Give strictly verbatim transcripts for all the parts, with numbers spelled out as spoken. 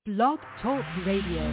Blog Talk Radio.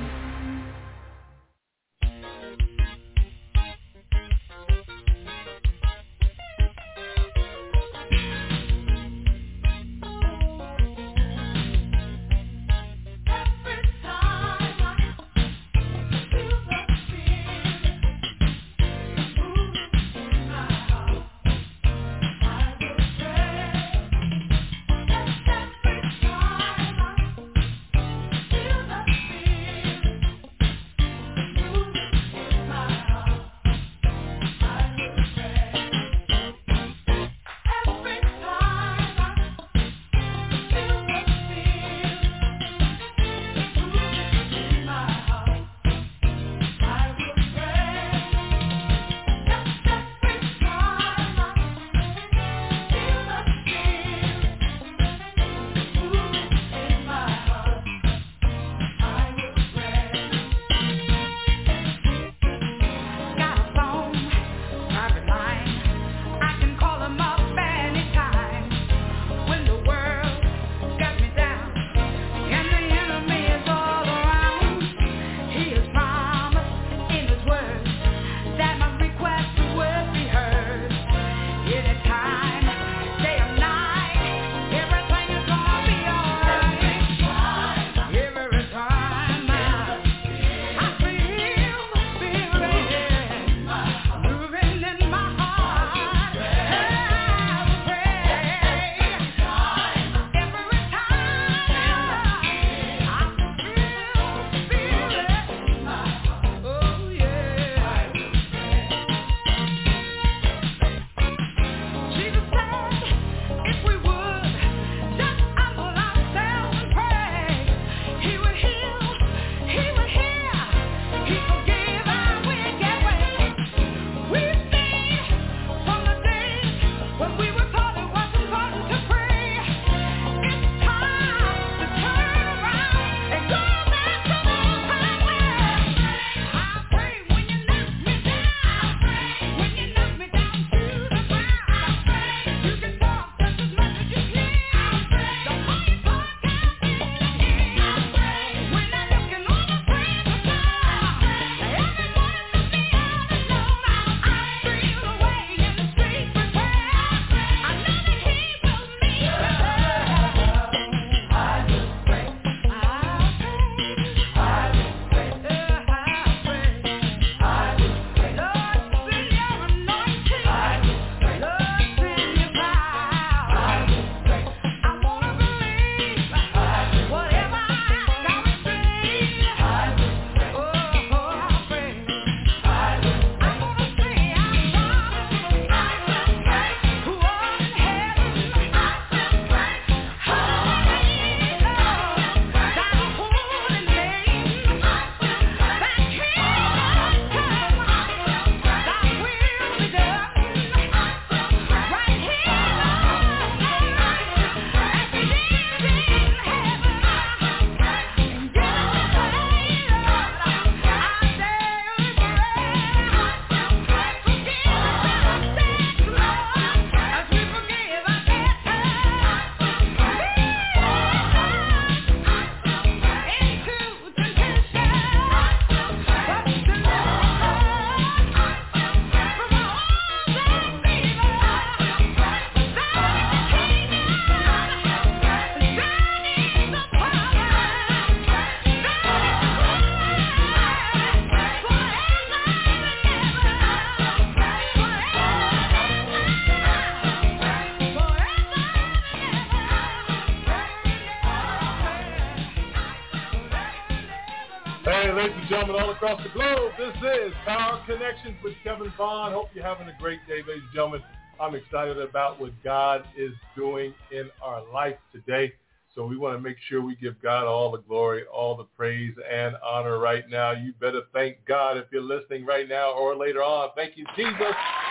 All across the globe, this is Power Connections with Kevin Vaughn. Hope you're having a great day, ladies and gentlemen. I'm excited about what God is doing in our life today. So we want to make sure we give God all the glory, all the praise and honor right now. You better thank God if you're listening right now or later on. Thank you, Jesus.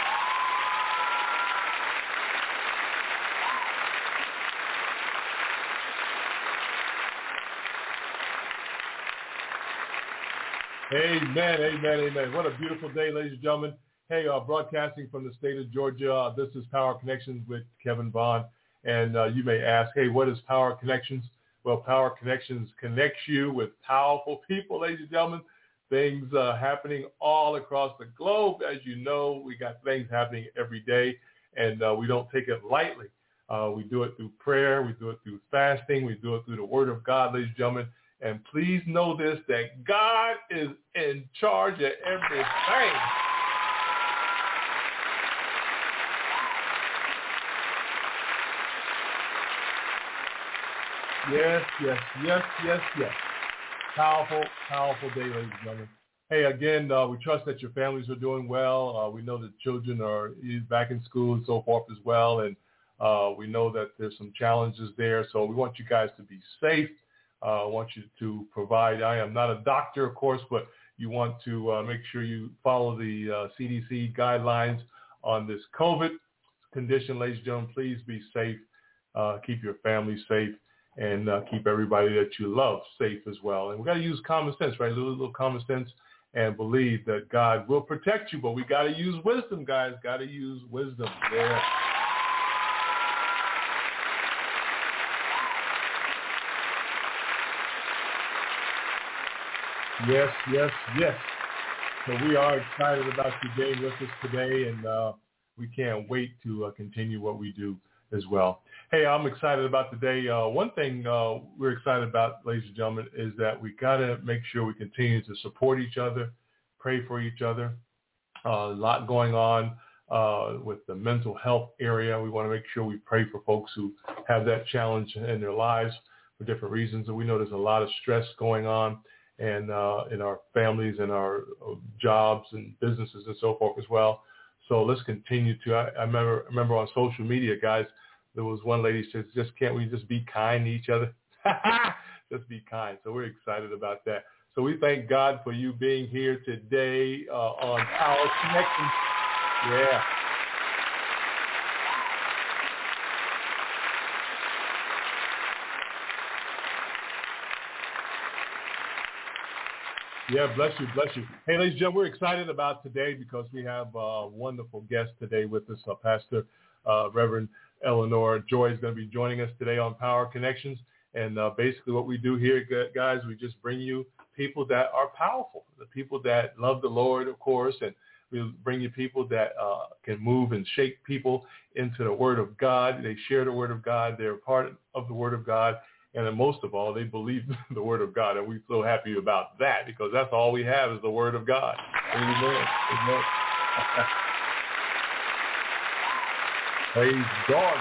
Amen, amen, amen. What a beautiful day, ladies and gentlemen. Hey, uh, broadcasting from the state of Georgia, uh, this is Power Connections with Kevin Vaughn. And uh, you may ask, hey, what is Power Connections? Well, Power Connections connects you with powerful people, ladies and gentlemen. Things uh, happening all across the globe. As you know, we got things happening every day, and uh, we don't take it lightly. Uh, we do it through prayer. We do it through fasting. We do it through the Word of God, ladies and gentlemen. And please know this, that God is in charge of everything. Yes, yes, yes, yes, yes. Powerful, powerful day, ladies and gentlemen. Hey, again, uh, we trust that your families are doing well. Uh, we know that children are back in school and so forth as well. And uh, we know that there's some challenges there. So we want you guys to be safe. Uh, I want you to provide, I am not a doctor, of course, but you want to uh, make sure you follow the uh, C D C guidelines on this COVID condition, ladies and gentlemen. Please be safe. Uh, keep your family safe. And uh, keep everybody that you love safe as well. And we got to use common sense, right? A little, little common sense, and believe that God will protect you. But we got to use wisdom, guys. Got to use wisdom. Yeah. Yes, yes, yes. So we are excited about you being with us today, and uh, we can't wait to uh, continue what we do as well. Hey, I'm excited about today. Uh, one thing uh, we're excited about, ladies and gentlemen, is that we got to make sure we continue to support each other, pray for each other. Uh, a lot going on uh, with the mental health area. We want to make sure we pray for folks who have that challenge in their lives for different reasons. And we know there's a lot of stress going on and uh, in our families and our jobs and businesses and so forth as well. So let's continue to, I, I remember, remember on social media, guys, there was one lady who says, just can't we just be kind to each other? Just be kind. So we're excited about that. So we thank God for you being here today uh, on Power Connections. Yeah. Yeah, bless you, bless you. Hey, ladies and gentlemen, we're excited about today because we have a wonderful guest today with us, uh, Pastor uh, Reverend Eleanor Joy is going to be joining us today on Power Connections. And uh, basically what we do here, guys, we just bring you people that are powerful, the people that love the Lord, of course, and we bring you people that uh, can move and shake people into the Word of God. They share the Word of God. They're part of the Word of God. And then most of all, they believe the Word of God. And we're so happy about that because that's all we have is the Word of God. Amen. Amen. Praise God.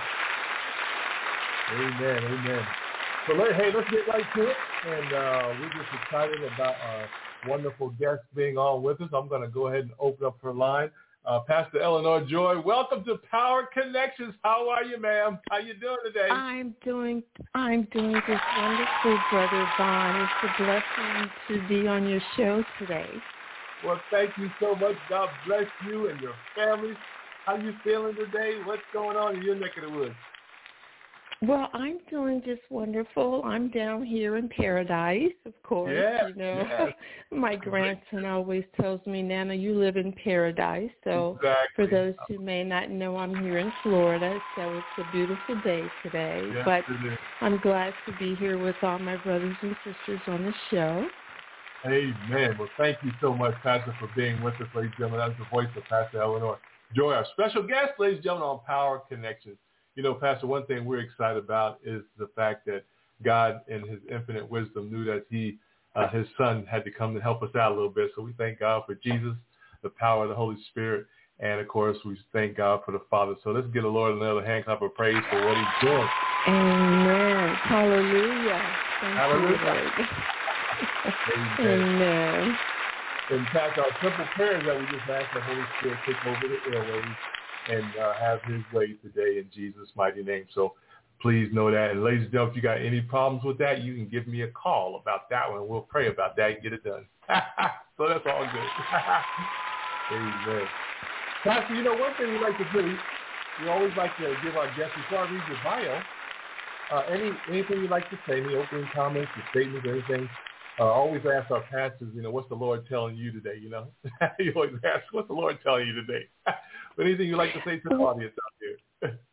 Amen. Amen. So, let, hey, let's get right to it. And uh, we're just excited about our wonderful guest being on with us. I'm going to go ahead and open up her line. Uh, Pastor Eleanor Joy, welcome to Power Connections. How are you, ma'am? How you doing today? I'm doing I'm doing just wonderful, Brother Vaughn. It's a blessing to be on your show today. Well, thank you so much. God bless you and your family. How you feeling today? What's going on in your neck of the woods? Well, I'm doing just wonderful. I'm down here in paradise, of course. Yeah, you know, yeah. My grandson always tells me, Nana, you live in paradise. So exactly. For those who may not know, I'm here in Florida, so it's a beautiful day today. Yes, but it is. I'm glad to be here with all my brothers and sisters on the show. Amen. Well, thank you so much, Pastor, for being with us, ladies and gentlemen. That's the voice of Pastor Eleanor Joy, our special guest, ladies and gentlemen, on Power Connections. You know, Pastor, one thing we're excited about is the fact that God, in his infinite wisdom, knew that he, uh, his son had to come to help us out a little bit. So we thank God for Jesus, the power of the Holy Spirit, and, of course, we thank God for the Father. So let's give the Lord another hand clap of praise for what he's doing. Amen. Hallelujah. Thank Hallelujah. you, Amen. In fact, our simple prayer is that we just ask the Holy Spirit take over the airwaves and uh, have his way today in Jesus' mighty name. So please know that. And ladies and gentlemen, if you got any problems with that, you can give me a call about that one. We'll pray about that and get it done. So that's all good. Amen. Pastor, you know, one thing we like to do, we always like to give our guests, before I read your bio, uh, any anything you'd like to say, any opening comments, or statements, or anything. I uh, always ask our pastors, you know, what's the Lord telling you today, you know? You always ask, what's the Lord telling you today? But anything you'd like to say to the audience out there?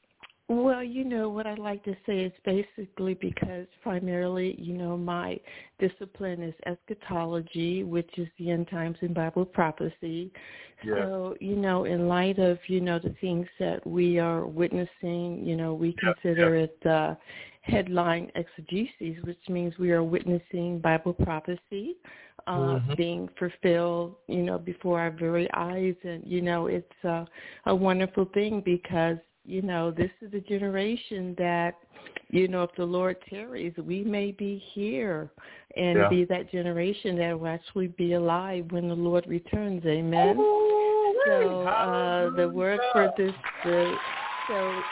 Well, you know, what I like to say is basically because primarily, you know, my discipline is eschatology, which is the end times in Bible prophecy. Yeah. So, you know, in light of, you know, the things that we are witnessing, you know, we Yeah, consider yeah. it uh, headline exegesis, which means we are witnessing Bible prophecy uh, Mm-hmm. being fulfilled, you know, before our very eyes. And, you know, it's uh, a wonderful thing because, you know, this is a generation that, you know, if the Lord tarries, we may be here and Yeah. be that generation that will actually be alive when the Lord returns. Amen. Ooh, So uh, the word for this, the, so.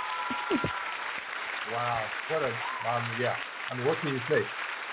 Wow. What a, um, yeah. I mean, what can you say?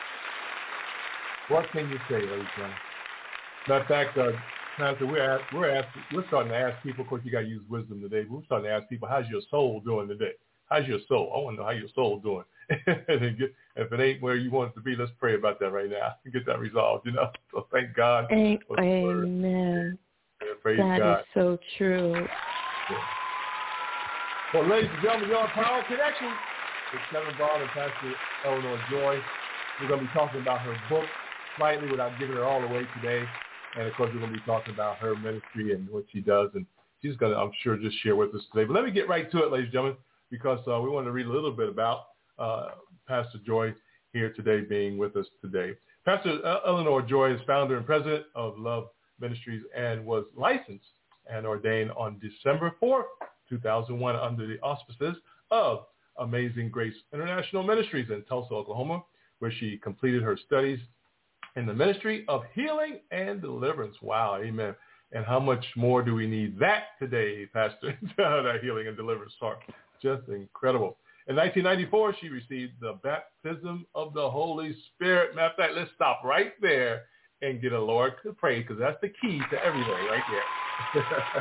What can you say, ladies and gentlemen? Matter of fact, uh, Pastor, we're ask, we're ask, we're starting to ask people. Of course, you got to use wisdom today. We're starting to ask people, "How's your soul doing today? How's your soul? I want to know how your soul doing." And get, if it ain't where you want it to be, let's pray about that right now and get that resolved. You know. So thank God. A- for the word. Amen. And praise That God. is so true. Yeah. Well, ladies and gentlemen, you're on Power Connection with Kevin Vaughn and Pastor Eleanor Joy. We're going to be talking about her book slightly without giving it all away today. And, of course, we're going to be talking about her ministry and what she does. And she's going to, I'm sure, just share with us today. But let me get right to it, ladies and gentlemen, because uh, we want to read a little bit about uh, Pastor Joy here today being with us today. Pastor Eleanor Joy is founder and president of Love Ministries and was licensed and ordained on December fourth, two thousand one under the auspices of Amazing Grace International Ministries in Tulsa, Oklahoma, where she completed her studies in the ministry of healing and deliverance. Wow, amen. And how much more do we need that today, Pastor? That healing and deliverance part. Just incredible. In nineteen ninety-four, she received the baptism of the Holy Spirit. Matter of fact, let's stop right there and get a Lord to pray, because that's the key to everything right there.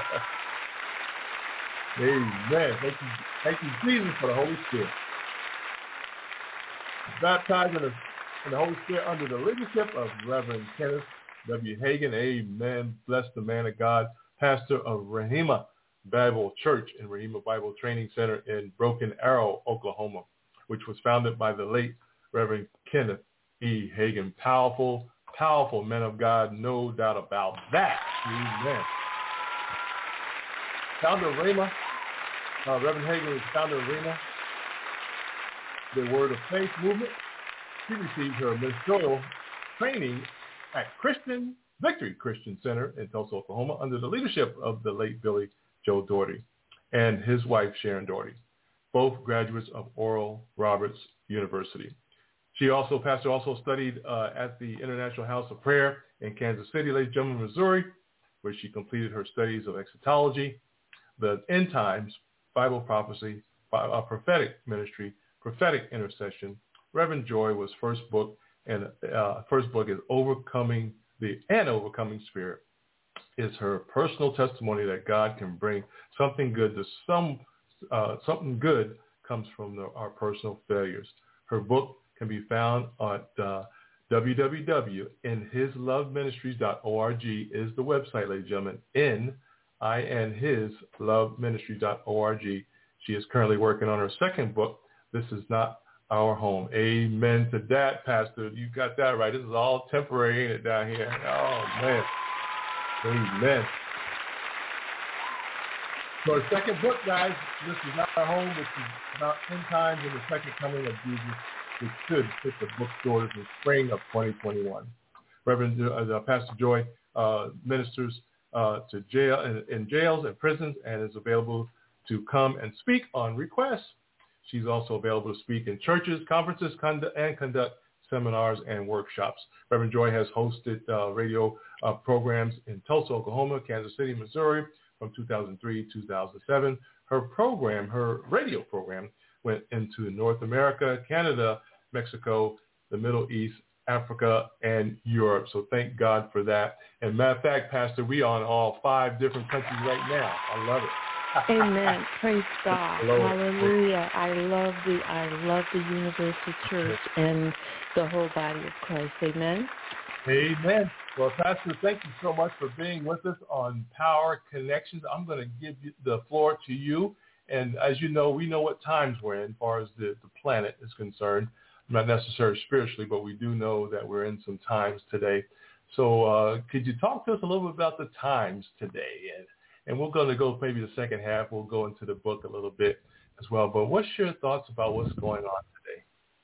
Amen. Thank you, thank you, Jesus, for the Holy Spirit. Baptized in the, in the Holy Spirit under the leadership of Reverend Kenneth W. Hagan. Amen. Bless the man of God, pastor of Rahima Bible Church and Rahima Bible Training Center in Broken Arrow, Oklahoma, which was founded by the late Reverend Kenneth E. Hagan. Powerful, powerful man of God, no doubt about that. Amen. Founder of Rahima, uh, Reverend Hagan is founder of Rahima, the Word of Faith movement. She received her ministerial training at Christian Victory Christian Center in Tulsa, Oklahoma, under the leadership of the late Billy Joe Doherty and his wife, Sharon Doherty, both graduates of Oral Roberts University. She also, Pastor also studied uh, at the International House of Prayer in Kansas City, ladies and gentlemen, Missouri, where she completed her studies of eschatology, the end times, Bible prophecy, uh, prophetic ministry, prophetic intercession. Reverend Joy was first book, and uh, first book is Overcoming the and Overcoming Spirit. Is her personal testimony that God can bring something good to some, uh, something good comes from the, our personal failures. Her book can be found at uh, w w w dot in his love ministries dot org is the website, ladies and gentlemen, in I N his love ministries dot org. She is currently working on her second book, This Is Not Our Home. Amen to that, Pastor. You got that right. This is all temporary, ain't it, down here? Oh, man. Amen. So our second book, guys, This Is Not Our Home, which is about ten times in the second coming of Jesus, which should hit the bookstores in spring of twenty twenty-one. Reverend uh, Pastor Joy uh, ministers uh, to jail in, in jails and prisons and is available to come and speak on request. She's also available to speak in churches, conferences, conduct, and conduct seminars and workshops. Reverend Joy has hosted uh, radio uh, programs in Tulsa, Oklahoma, Kansas City, Missouri from two thousand three to two thousand seven. Her program, her radio program, went into North America, Canada, Mexico, the Middle East, Africa, and Europe. So thank God for that. And matter of fact, Pastor, we are in all five different countries right now. I love it. Amen. Praise God. Hello. Hallelujah. I love the I love the Universal Church and the whole body of Christ. Amen. Amen. Well, Pastor, thank you so much for being with us on Power Connections. I'm going to give you the floor to you, And as you know, we know what times we're in as far as the, the planet is concerned, not necessarily spiritually, but we do know that we're in some times today. So uh, could you talk to us a little bit about the times today? And, and we're going to go maybe the second half. We'll go into the book a little bit as well. But what's your thoughts about what's going on today?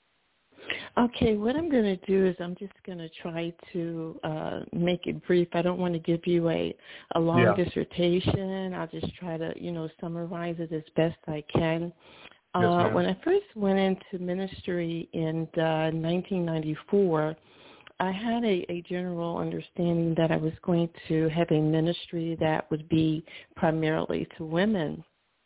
Okay, what I'm going to do is I'm just going to try to uh, make it brief. I don't want to give you a, a long yeah. dissertation. I'll just try to, you know, summarize it as best I can. Yes, uh, when I first went into ministry in uh, nineteen ninety-four, I had a, a general understanding that I was going to have a ministry that would be primarily to women.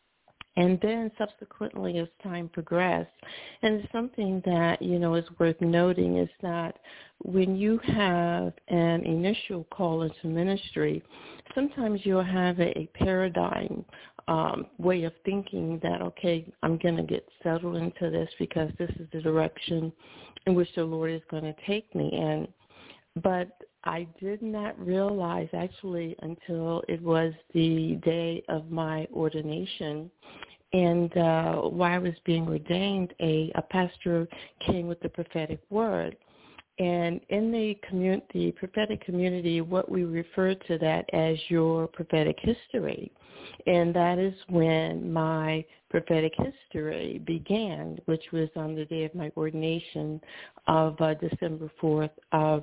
And then subsequently as time progressed, and it's something that, you know, is worth noting is that when you have an initial call into ministry, sometimes you'll have a, a paradigm um, way of thinking that, okay, I'm going to get settled into this because this is the direction in which the Lord is going to take me in. But I did not realize actually until it was the day of my ordination, and uh, while I was being ordained, a, a pastor came with the prophetic word. And in the community, the prophetic community, what we refer to that as your prophetic history. And that is when my prophetic history began, which was on the day of my ordination of uh, December fourth of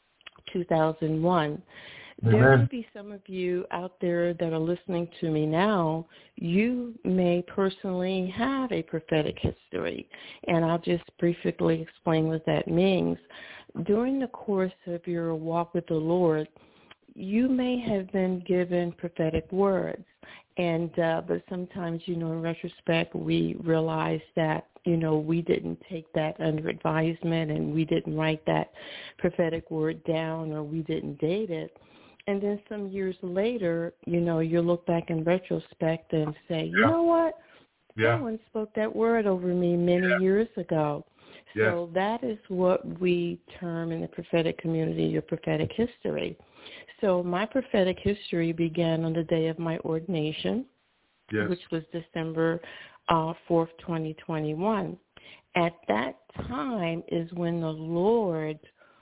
two thousand one. Amen. There may be some of you out there that are listening to me now, you may personally have a prophetic history, and I'll just briefly explain what that means. During the course of your walk with the Lord, you may have been given prophetic words, and uh, but sometimes, you know, in retrospect, we realize that, you know, we didn't take that under advisement and we didn't write that prophetic word down or we didn't date it. And then some years later, you know, you look back in retrospect and say, you yeah. know what? Yeah. Someone spoke that word over me many yeah. years ago. Yes. So that is what we term in the prophetic community your prophetic history. So my prophetic history began on the day of my ordination, yes. which was December uh, fourth, twenty twenty-one. At that time is when the Lord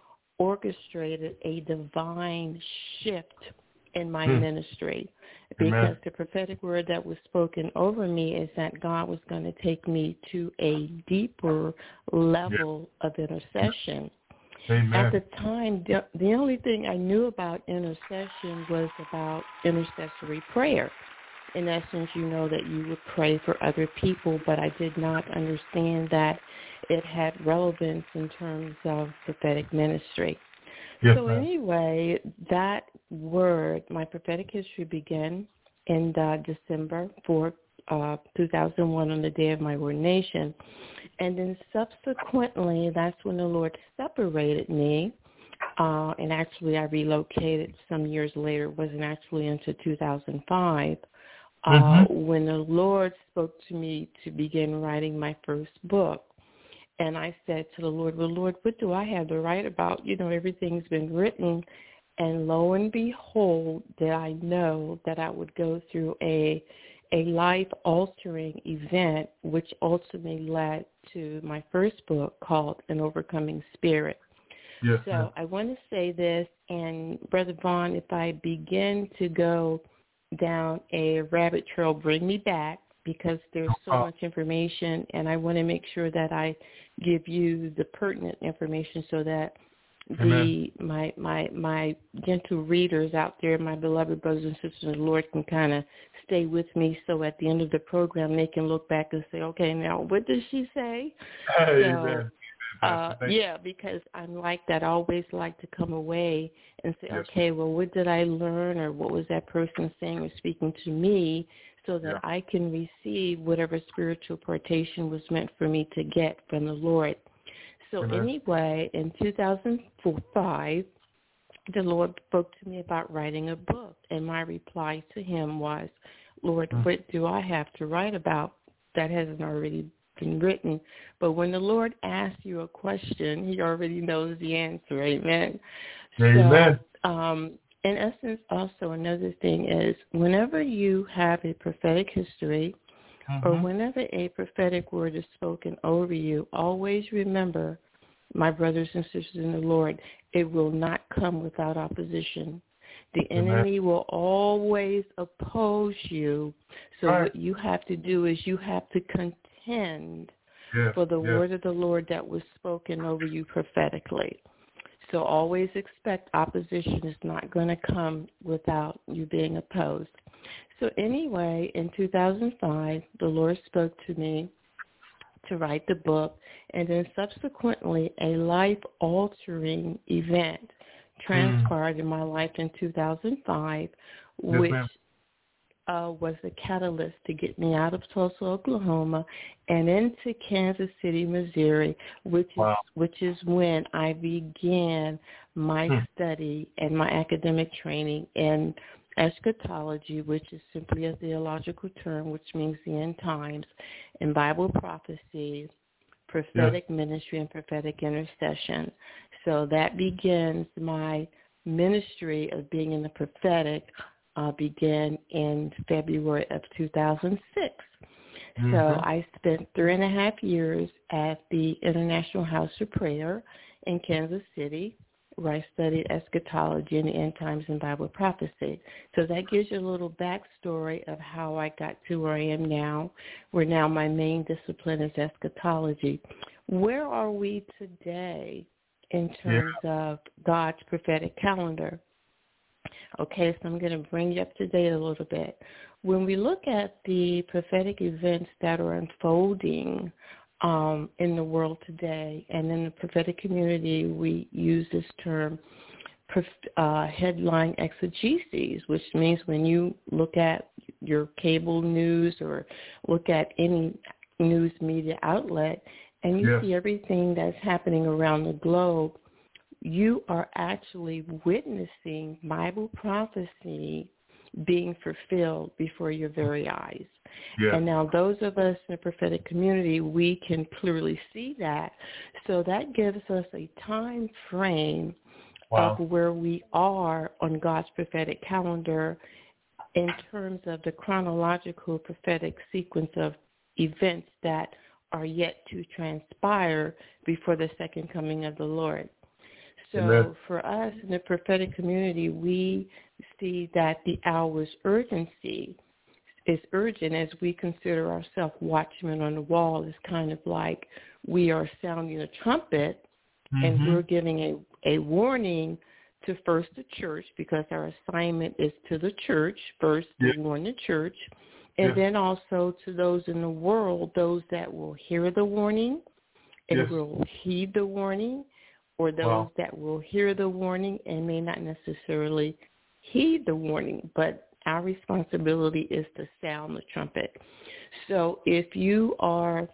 orchestrated a divine shift in my hmm. ministry, because Amen. the prophetic word that was spoken over me is that God was going to take me to a deeper level yeah. of intercession. Amen. At the time, the, the only thing I knew about intercession was about intercessory prayer. In essence, you know that you would pray for other people, but I did not understand that it had relevance in terms of prophetic ministry. Yes, so ma'am. Anyway, that word, my prophetic history began in uh, December fourth, uh, two thousand one, on the day of my ordination. And then subsequently, that's when the Lord separated me. Uh, and actually, I relocated some years later. It wasn't actually until two thousand five. Uh, mm-hmm. when the Lord spoke to me to begin writing my first book. And I said to the Lord, well, Lord, what do I have to write about? You know, everything's been written. And lo and behold, that I know that I would go through a a life-altering event, which ultimately led to my first book called An Overcoming Spirit. Yes, so ma'am. I want to say this, and Brother Vaughn, if I begin to go down a rabbit trail, bring me back, because there's so uh, much information, and I want to make sure that I give you the pertinent information so that the Amen. my my my gentle readers out there, my beloved brothers and sisters in the Lord, can kind of stay with me, so at the end of the program they can look back and say, okay, now what does she say? Amen. So, uh, yeah, because I'm like that. I always like to come away and say, yes. okay, well, what did I learn, or what was that person saying or speaking to me, so that yeah. I can receive whatever spiritual impartation was meant for me to get from the Lord. So Amen. Anyway, in two thousand five, the Lord spoke to me about writing a book, and my reply to him was, Lord, mm. what do I have to write about that hasn't already been written? But when the Lord asks you a question, he already knows the answer. Amen. Amen. So, um, in essence, also another thing is, whenever you have a prophetic history, mm-hmm. or whenever a prophetic word is spoken over you, always remember, my brothers and sisters in the Lord, it will not come without opposition. The Amen. enemy will always oppose you. So right. what you have to do is you have to contend yes. for the yes. word of the Lord that was spoken over you prophetically. So always expect opposition is not going to come without you being opposed. So anyway, in two thousand five, the Lord spoke to me to write the book, and then subsequently a life-altering event transpired mm. in my life in two thousand five, yes, which ma'am. Uh, was the catalyst to get me out of Tulsa, Oklahoma, and into Kansas City, Missouri, which wow. is which is when I began my hmm. study and my academic training in eschatology, which is simply a theological term, which means the end times, and Bible prophecy, prophetic yes. ministry, and prophetic intercession. So that begins my ministry of being in the prophetic. Uh, began in February of two thousand six. Mm-hmm. So I spent three and a half years at the International House of Prayer in Kansas City, where I studied eschatology and the end times and Bible prophecy. So that gives you a little backstory of how I got to where I am now, where now my main discipline is eschatology. Where are we today in terms yeah. of God's prophetic calendar? Okay, so I'm going to bring you up to date a little bit. When we look at the prophetic events that are unfolding um, in the world today, and in the prophetic community, we use this term uh, headline exegesis, which means when you look at your cable news or look at any news media outlet and you yes. see everything that's happening around the globe, you are actually witnessing Bible prophecy being fulfilled before your very eyes. Yeah. And now those of us in the prophetic community, we can clearly see that. So that gives us a time frame wow. of where we are on God's prophetic calendar in terms of the chronological prophetic sequence of events that are yet to transpire before the second coming of the Lord. So Amen. For us in the prophetic community, we see that the hour's urgency is urgent as we consider ourselves watchmen on the wall. It's kind of like we are sounding a trumpet mm-hmm. and we're giving a, a warning to first the church, because our assignment is to the church, first yeah. to warn the church, and yeah. then also to those in the world, those that will hear the warning and yes. will heed the warning, or those wow. that will hear the warning and may not necessarily heed the warning, but our responsibility is to sound the trumpet. So if you are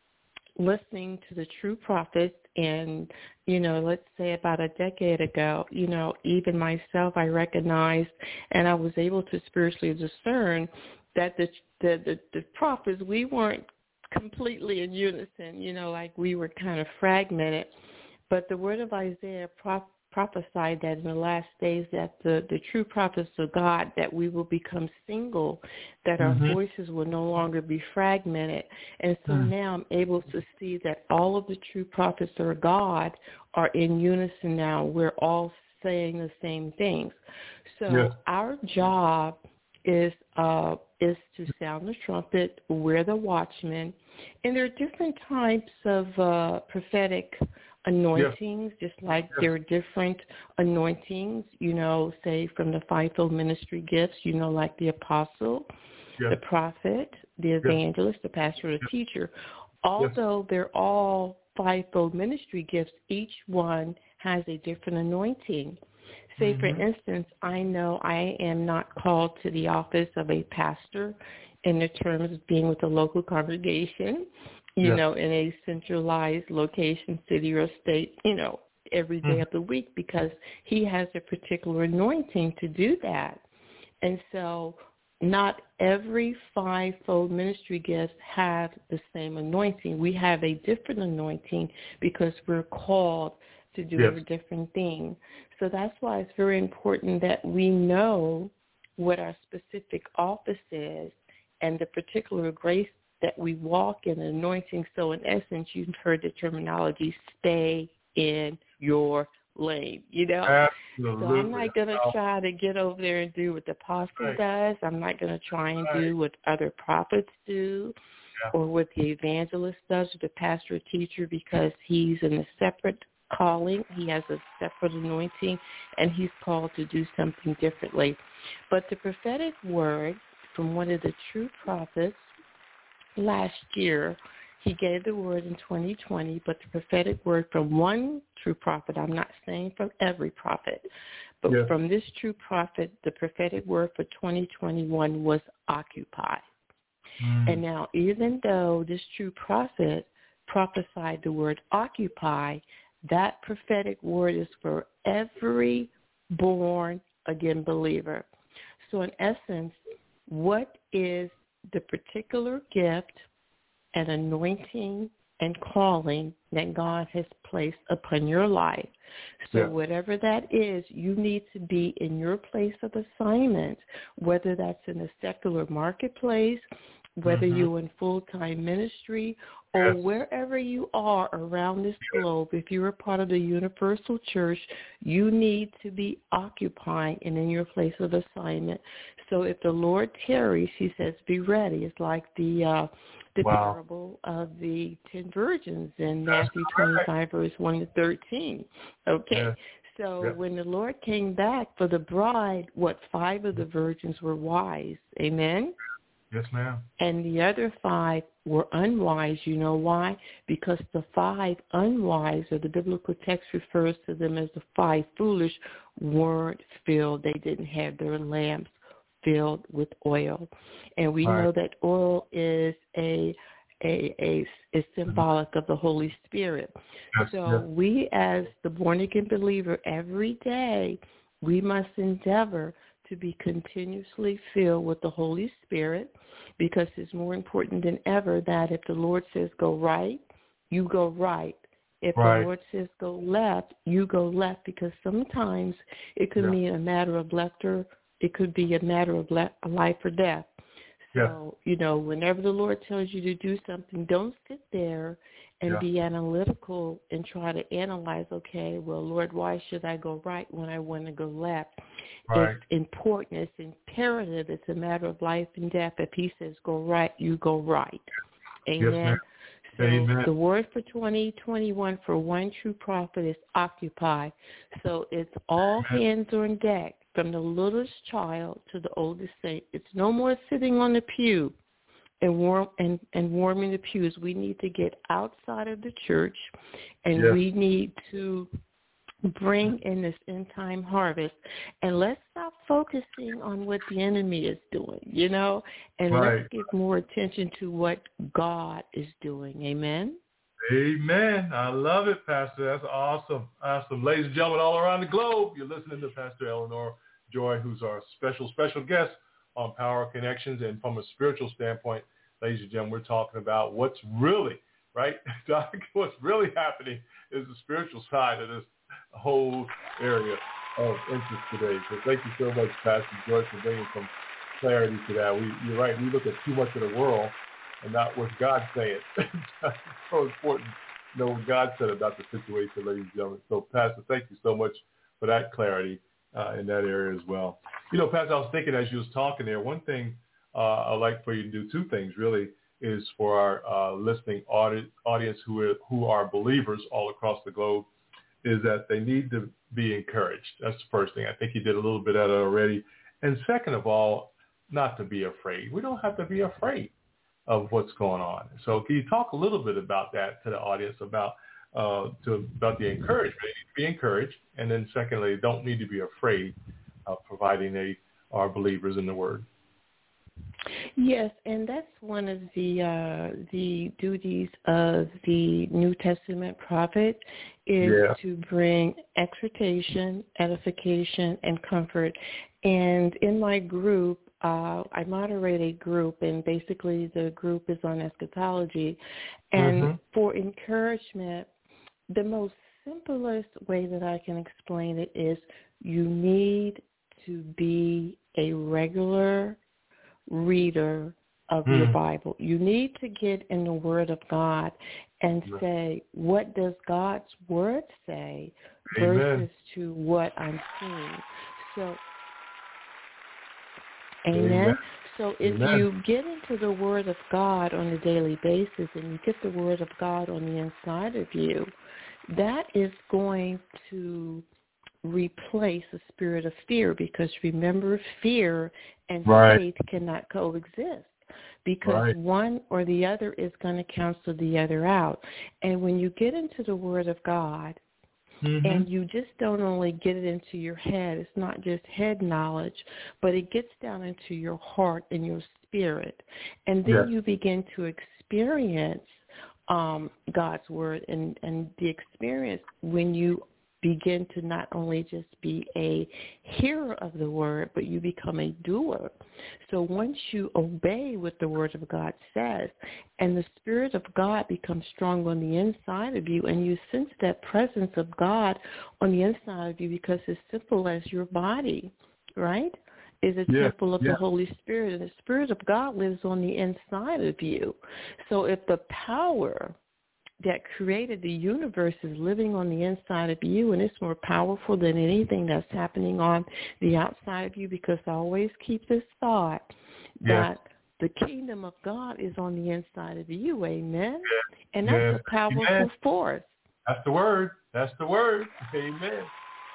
listening to the true prophets, and, you know, let's say about a decade ago, you know, even myself, I recognized and I was able to spiritually discern that the the, the, the prophets, we weren't completely in unison, you know, like we were kind of fragmented. But the word of Isaiah pro- prophesied that in the last days that the, the true prophets of God, that we will become single, that mm-hmm. our voices will no longer be fragmented. And so mm. now I'm able to see that all of the true prophets of God are in unison now. We're all saying the same things. So yeah. our job is uh, is to sound the trumpet, we're the watchmen, and there are different types of uh, prophetic anointings, yeah. just like yeah. there are different anointings, you know, say from the fivefold ministry gifts, you know, like the apostle, yeah. the prophet, the evangelist, yeah. the pastor, the yeah. teacher. Although yeah. they're all fivefold ministry gifts, each one has a different anointing. Say, mm-hmm. for instance, I know I am not called to the office of a pastor in the terms of being with a local congregation, you yeah. know, in a centralized location, city or state, you know, every day mm. of the week, because he has a particular anointing to do that. And so not every fivefold ministry gifts have the same anointing. We have a different anointing because we're called to do yes. a different thing. So that's why it's very important that we know what our specific office is and the particular grace that we walk in anointing. So in essence, you've heard the terminology, stay in your lane, you know. Absolutely. So I'm not going to try to get over there and do what the apostle right. does. I'm not going to try and right. do what other prophets do yeah. or what the evangelist does or the pastor or teacher, because he's in a separate calling. He has a separate anointing, and he's called to do something differently. But the prophetic word from one of the true prophets last year, he gave the word in twenty twenty, but the prophetic word from one true prophet, I'm not saying from every prophet, but yeah. from this true prophet, the prophetic word for twenty twenty-one was occupy. Mm. And now, even though this true prophet prophesied the word occupy, that prophetic word is for every born again believer. So in essence, what is the particular gift and anointing and calling that God has placed upon your life? So yeah. whatever that is, you need to be in your place of assignment, whether that's in a secular marketplace, whether mm-hmm. you're in full-time ministry, or yes. wherever you are around this globe. If you're a part of the universal church, you need to be occupying and in your place of assignment. So if the Lord tarries, he says, be ready. It's like the uh, the wow. parable of the ten virgins in That's Matthew twenty-five, correct. Verse one to thirteen. Okay? Yeah. So yeah. when the Lord came back for the bride, what, five of the virgins were wise. Amen? Yes, ma'am. And the other five were unwise. You know why? Because the five unwise, or the biblical text refers to them as the five foolish, weren't filled. They didn't have their lamps filled with oil. And we right. know that oil is a a, a is symbolic of the Holy Spirit. Yes, so yes. we, as the born-again believer, every day we must endeavor to be continuously filled with the Holy Spirit, because it's more important than ever that if the Lord says go right, you go right. If right. the Lord says go left, you go left, because sometimes it could yeah. mean a matter of left or it could be a matter of le- life or death. So, yeah. you know, whenever the Lord tells you to do something, don't sit there and yeah. be analytical and try to analyze, okay, well, Lord, why should I go right when I want to go left? Right. It's important. It's imperative. It's a matter of life and death. If he says go right, you go right. Amen. Yes, so Amen. The word for twenty twenty-one for one true prophet is occupy. So it's all Amen. Hands on deck, from the littlest child to the oldest saint. It's no more sitting on the pew and warm and, and warming the pews. We need to get outside of the church, and yes. we need to bring in this end-time harvest. And let's stop focusing on what the enemy is doing, you know, and right. let's give more attention to what God is doing. Amen? Amen. I love it, Pastor. That's awesome. Awesome. Ladies and gentlemen all around the globe, you're listening to Pastor Eleanor Joy, who's our special, special guest on Power Connections. And from a spiritual standpoint, ladies and gentlemen, we're talking about what's really, right? What's really happening is the spiritual side of this whole area of interest today. So thank you so much, Pastor Joy, for bringing some clarity to that. We, you're right. We look at too much of the world and not what God saying. It's so important to know what God said about the situation, ladies and gentlemen. So, Pastor, thank you so much for that clarity uh, in that area as well. You know, Pastor, I was thinking as you was talking there, one thing uh, I'd like for you to do, two things really, is for our uh, listening audi- audience who are, who are believers all across the globe, is that they need to be encouraged. That's the first thing. I think you did a little bit of that already. And second of all, not to be afraid. We don't have to be afraid of what's going on. So can you talk a little bit about that to the audience, about uh, to about the encouragement? You need to be encouraged. And then secondly, don't need to be afraid of providing they are believers in the Word. Yes, and that's one of the uh, the duties of the New Testament prophet, is yeah. to bring exhortation, edification, and comfort. And in my group, uh, I moderate a group, and basically the group is on eschatology. And mm-hmm. for encouragement, the most simplest way that I can explain it is you need to be a regular reader of mm. your Bible. You need to get in the Word of God and say, what does God's Word say Amen. versus to what I'm seeing. So, amen. Amen. So if Amen. you get into the Word of God on a daily basis and you get the Word of God on the inside of you, that is going to replace the spirit of fear, because remember, fear and right. faith cannot coexist, because right. one or the other is going to cancel the other out. And when you get into the Word of God, mm-hmm. and you just don't only get it into your head, it's not just head knowledge, but it gets down into your heart and your spirit. And then yes. you begin to experience um, God's Word, and, and the experience when you begin to not only just be a hearer of the Word, but you become a doer. So once you obey what the Word of God says, and the Spirit of God becomes strong on the inside of you, and you sense that presence of God on the inside of you, because it's simple as your body, right, is a yeah. temple of yeah. the Holy Spirit, and the Spirit of God lives on the inside of you. So if the power that created the universe is living on the inside of you, and it's more powerful than anything that's happening on the outside of you, because I always keep this thought that yes. the kingdom of God is on the inside of you, amen? Yes. And that's yes. a powerful amen. force. That's the word. That's the word. Amen.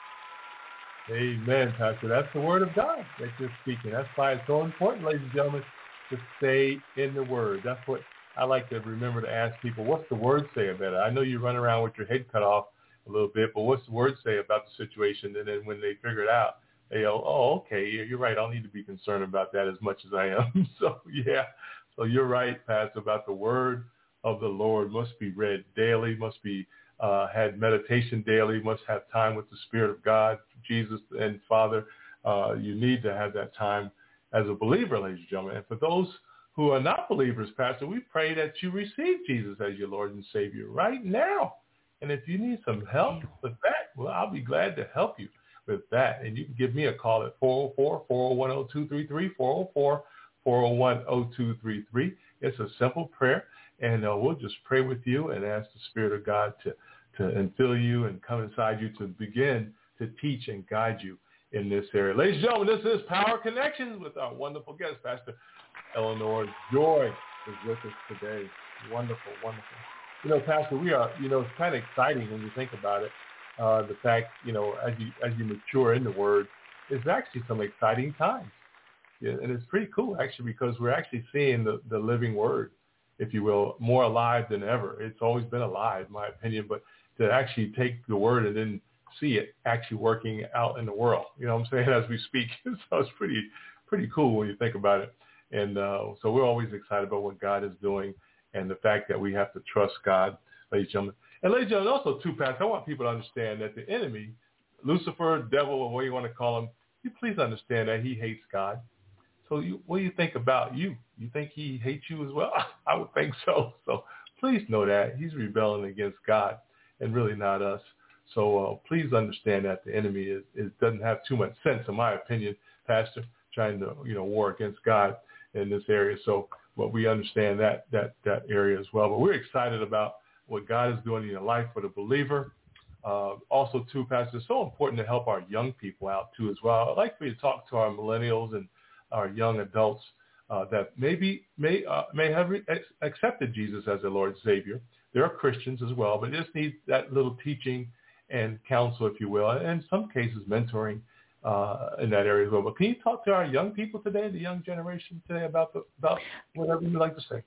Amen, Pastor. That's the word of God that you're speaking. That's why it's so important, ladies and gentlemen, to stay in the word. That's what I like to remember to ask people, what's the word say about it? I know you run around with your head cut off a little bit, but what's the word say about the situation? And then when they figure it out, they go, oh, okay, you're right. I don't need to be concerned about that as much as I am. So, yeah. So you're right, Pastor, about the word of the Lord must be read daily, must be uh, had meditation daily, must have time with the Spirit of God, Jesus and Father. Uh, you need to have that time as a believer, ladies and gentlemen. And for those who are not believers, Pastor, we pray that you receive Jesus as your Lord and Savior right now. And if you need some help with that, well, I'll be glad to help you with that. And you can give me a call at four oh four, four oh one, oh two three three, four oh four, four oh one, oh two three three. It's a simple prayer, and uh, we'll just pray with you and ask the Spirit of God to, to infill you and come inside you to begin to teach and guide you in this area. Ladies and gentlemen, this is Power Connections with our wonderful guest, Pastor Eleanor Joy is with us today. Wonderful, wonderful. You know, Pastor, we are, you know, it's kind of exciting when you think about it. Uh, the fact, you know, as you as you mature in the Word, it's actually some exciting times. Yeah, and it's pretty cool, actually, because we're actually seeing the, the living Word, if you will, more alive than ever. It's always been alive, in my opinion, but to actually take the Word and then see it actually working out in the world, you know what I'm saying, as we speak. So it's pretty, pretty cool when you think about it. And uh, so we're always excited about what God is doing and the fact that we have to trust God, ladies and gentlemen. And ladies and gentlemen, also, too, Pastor, I want people to understand that the enemy, Lucifer, devil, or what you want to call him, you please understand that he hates God. So you, what do you think about you? You think he hates you as well? I would think so. So please know that. He's rebelling against God and really not us. So uh, please understand that the enemy is, is doesn't have too much sense, in my opinion, Pastor, trying to, you know, war against God in this area. So well, we understand that that that area as well. But we're excited about what God is doing in your life for the believer. Uh, also, too, Pastor, it's so important to help our young people out, too, as well. I'd like for you to talk to our millennials and our young adults uh, that maybe may uh, may have re- ex- accepted Jesus as their Lord and Savior. They are Christians as well, but they just need that little teaching and counsel, if you will, and in some cases mentoring uh, in that area as well. But can you talk to our young people today, the young generation today, about the, about whatever you'd like to say?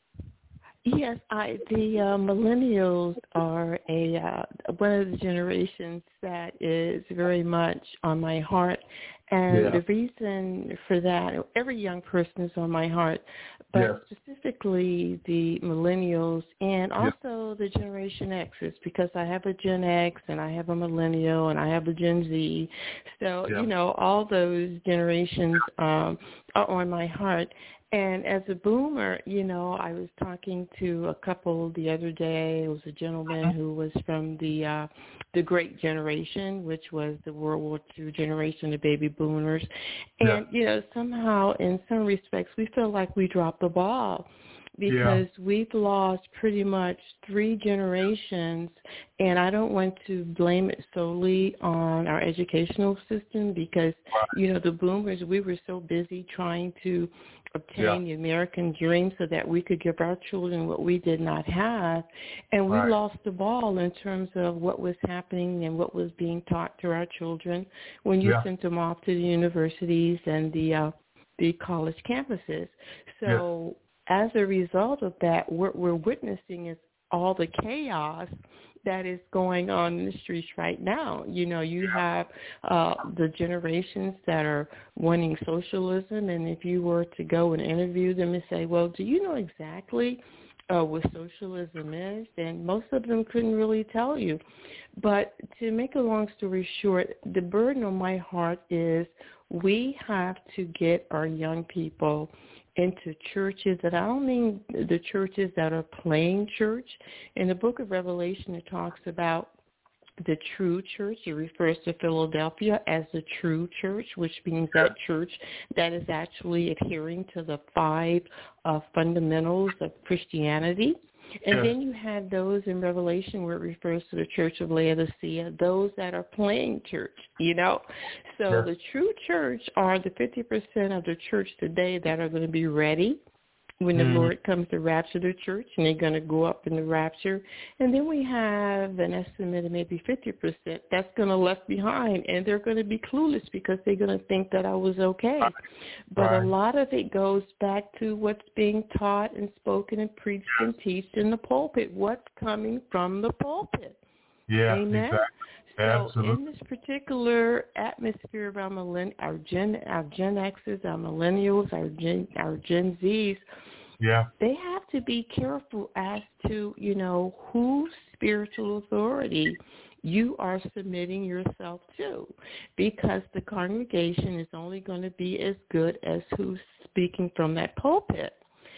Yes, I the uh, millennials are a uh, one of the generations that is very much on my heart, and yeah. the reason for that, every young person is on my heart, but yeah. specifically the millennials and also yeah. the Generation X's, because I have a Gen X and I have a millennial and I have a Gen Z, so yeah. you know all those generations um, are on my heart. And as a boomer, you know, I was talking to a couple the other day. It was a gentleman who was from the uh, the Great Generation, which was the World War Two generation, the baby boomers. And, yeah. you know, somehow in some respects we feel like we dropped the ball because yeah. we've lost pretty much three generations. And I don't want to blame it solely on our educational system because, you know, the boomers, we were so busy trying to obtain yeah. the American dream so that we could give our children what we did not have. And we right. lost the ball in terms of what was happening and what was being taught to our children when you yeah. sent them off to the universities and the uh, the college campuses. So yeah. as a result of that, what we're witnessing is all the chaos that is going on in the streets right now. You know, you have uh, the generations that are wanting socialism, and if you were to go and interview them and say, well, do you know exactly uh, what socialism is? And most of them couldn't really tell you. But to make a long story short, the burden on my heart is we have to get our young people into churches, that I don't mean the churches that are playing church. In the book of Revelation, it talks about the true church. It refers to Philadelphia as the true church, which means that church that is actually adhering to the five uh, fundamentals of Christianity. And yeah. then you have those in Revelation where it refers to the church of Laodicea, those that are playing church, you know. So yeah. the true church are the fifty percent of the church today that are going to be ready when the mm. Lord comes to rapture the church, and they're going to go up in the rapture. And then we have an estimate of maybe fifty percent that's going to left behind, and they're going to be clueless because they're going to think that I was okay. Right. But right. a lot of it goes back to what's being taught and spoken and preached and taught in the pulpit, what's coming from the pulpit. Yeah, Amen. exactly. So Absolutely. in this particular atmosphere of our, millenn- our Gen our Gen X's, our millennials, our Gen our Gen Zs, yeah, they have to be careful as to, you know, whose spiritual authority you are submitting yourself to, because the congregation is only going to be as good as who's speaking from that pulpit.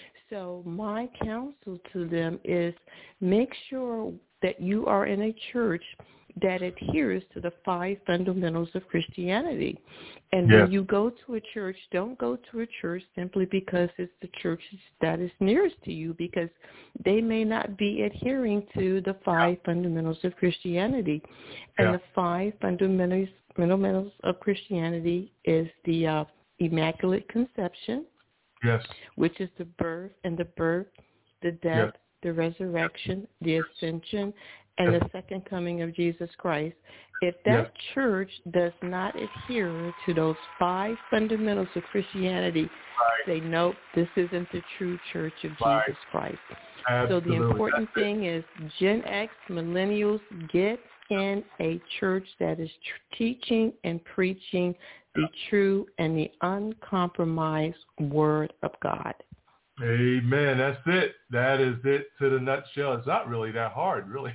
So my counsel to them is make sure that you are in a church that adheres to the five fundamentals of Christianity. And yeah. when you go to a church, don't go to a church simply because it's the church that is nearest to you, because they may not be adhering to the five yeah. fundamentals of Christianity. And yeah. the five fundamentals, fundamentals of Christianity is the uh, Immaculate Conception, yes, which is the birth and the birth, the death, yes. the resurrection, the ascension, and the second coming of Jesus Christ. If that yeah. church does not adhere to those five fundamentals of Christianity, right. say, nope, this isn't the true church of right. Jesus Christ. Absolutely. So the important That's thing it. is Gen X, millennials, get in a church that is tr- teaching and preaching the true and the uncompromised Word of God. Amen. That's it. That is it to the nutshell. It's not really that hard, really.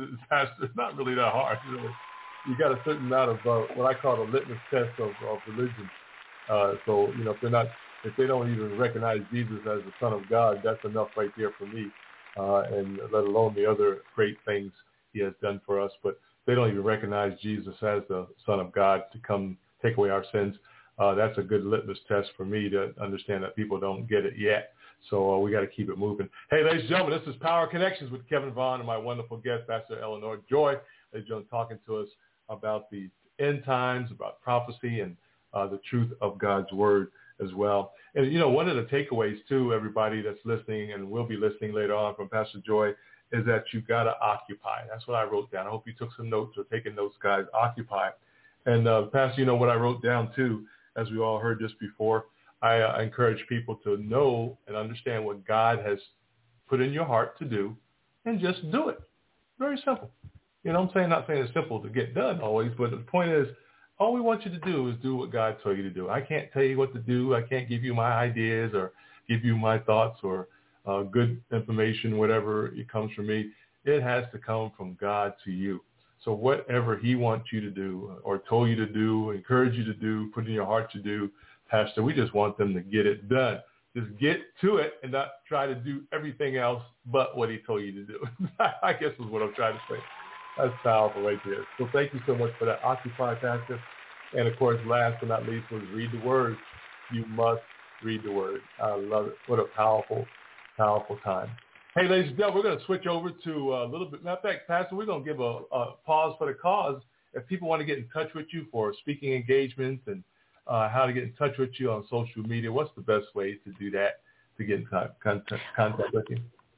It's not really that hard, really. You got a certain amount of uh, what I call the litmus test of, of religion. Uh, so, you know, if they're not, if they don't even recognize Jesus as the Son of God, that's enough right there for me. Uh, and let alone the other great things He has done for us. But they don't even recognize Jesus as the Son of God to come take away our sins. Uh, that's a good litmus test for me to understand that people don't get it yet. So uh, we got to keep it moving. Hey, ladies and gentlemen, this is Power Connections with Kevin Vaughn and my wonderful guest, Pastor Eleanor Joy. Ladies and gentlemen, talking to us about the end times, about prophecy, and uh, the truth of God's Word as well. And, you know, one of the takeaways, too, everybody that's listening and will be listening later on from Pastor Joy, is that you got to occupy. That's what I wrote down. I hope you took some notes or taking notes, guys. Occupy. And, uh, Pastor, you know what I wrote down, too, as we all heard just before, I uh, encourage people to know and understand what God has put in your heart to do and just do it. Very simple. You know what I'm saying? Not saying it's simple to get done always, but the point is, all we want you to do is do what God told you to do. I can't tell you what to do. I can't give you my ideas or give you my thoughts or uh, good information, whatever it comes from me. It has to come from God to you. So whatever He wants you to do or told you to do, encourage you to do, put in your heart to do, Pastor, we just want them to get it done. Just get to it and not try to do everything else but what he told you to do. I guess is what I'm trying to say. That's powerful right there. So thank you so much for that. Occupy, Pastor. And, of course, last but not least was read the Word. You must read the Word. I love it. What a powerful, powerful time. Hey, ladies and gentlemen, we're going to switch over to a little bit. Matter of fact, Pastor, we're going to give a, a pause for the cause. If people want to get in touch with you for speaking engagements and uh, how to get in touch with you on social media, what's the best way to do that, to get in contact, contact with you?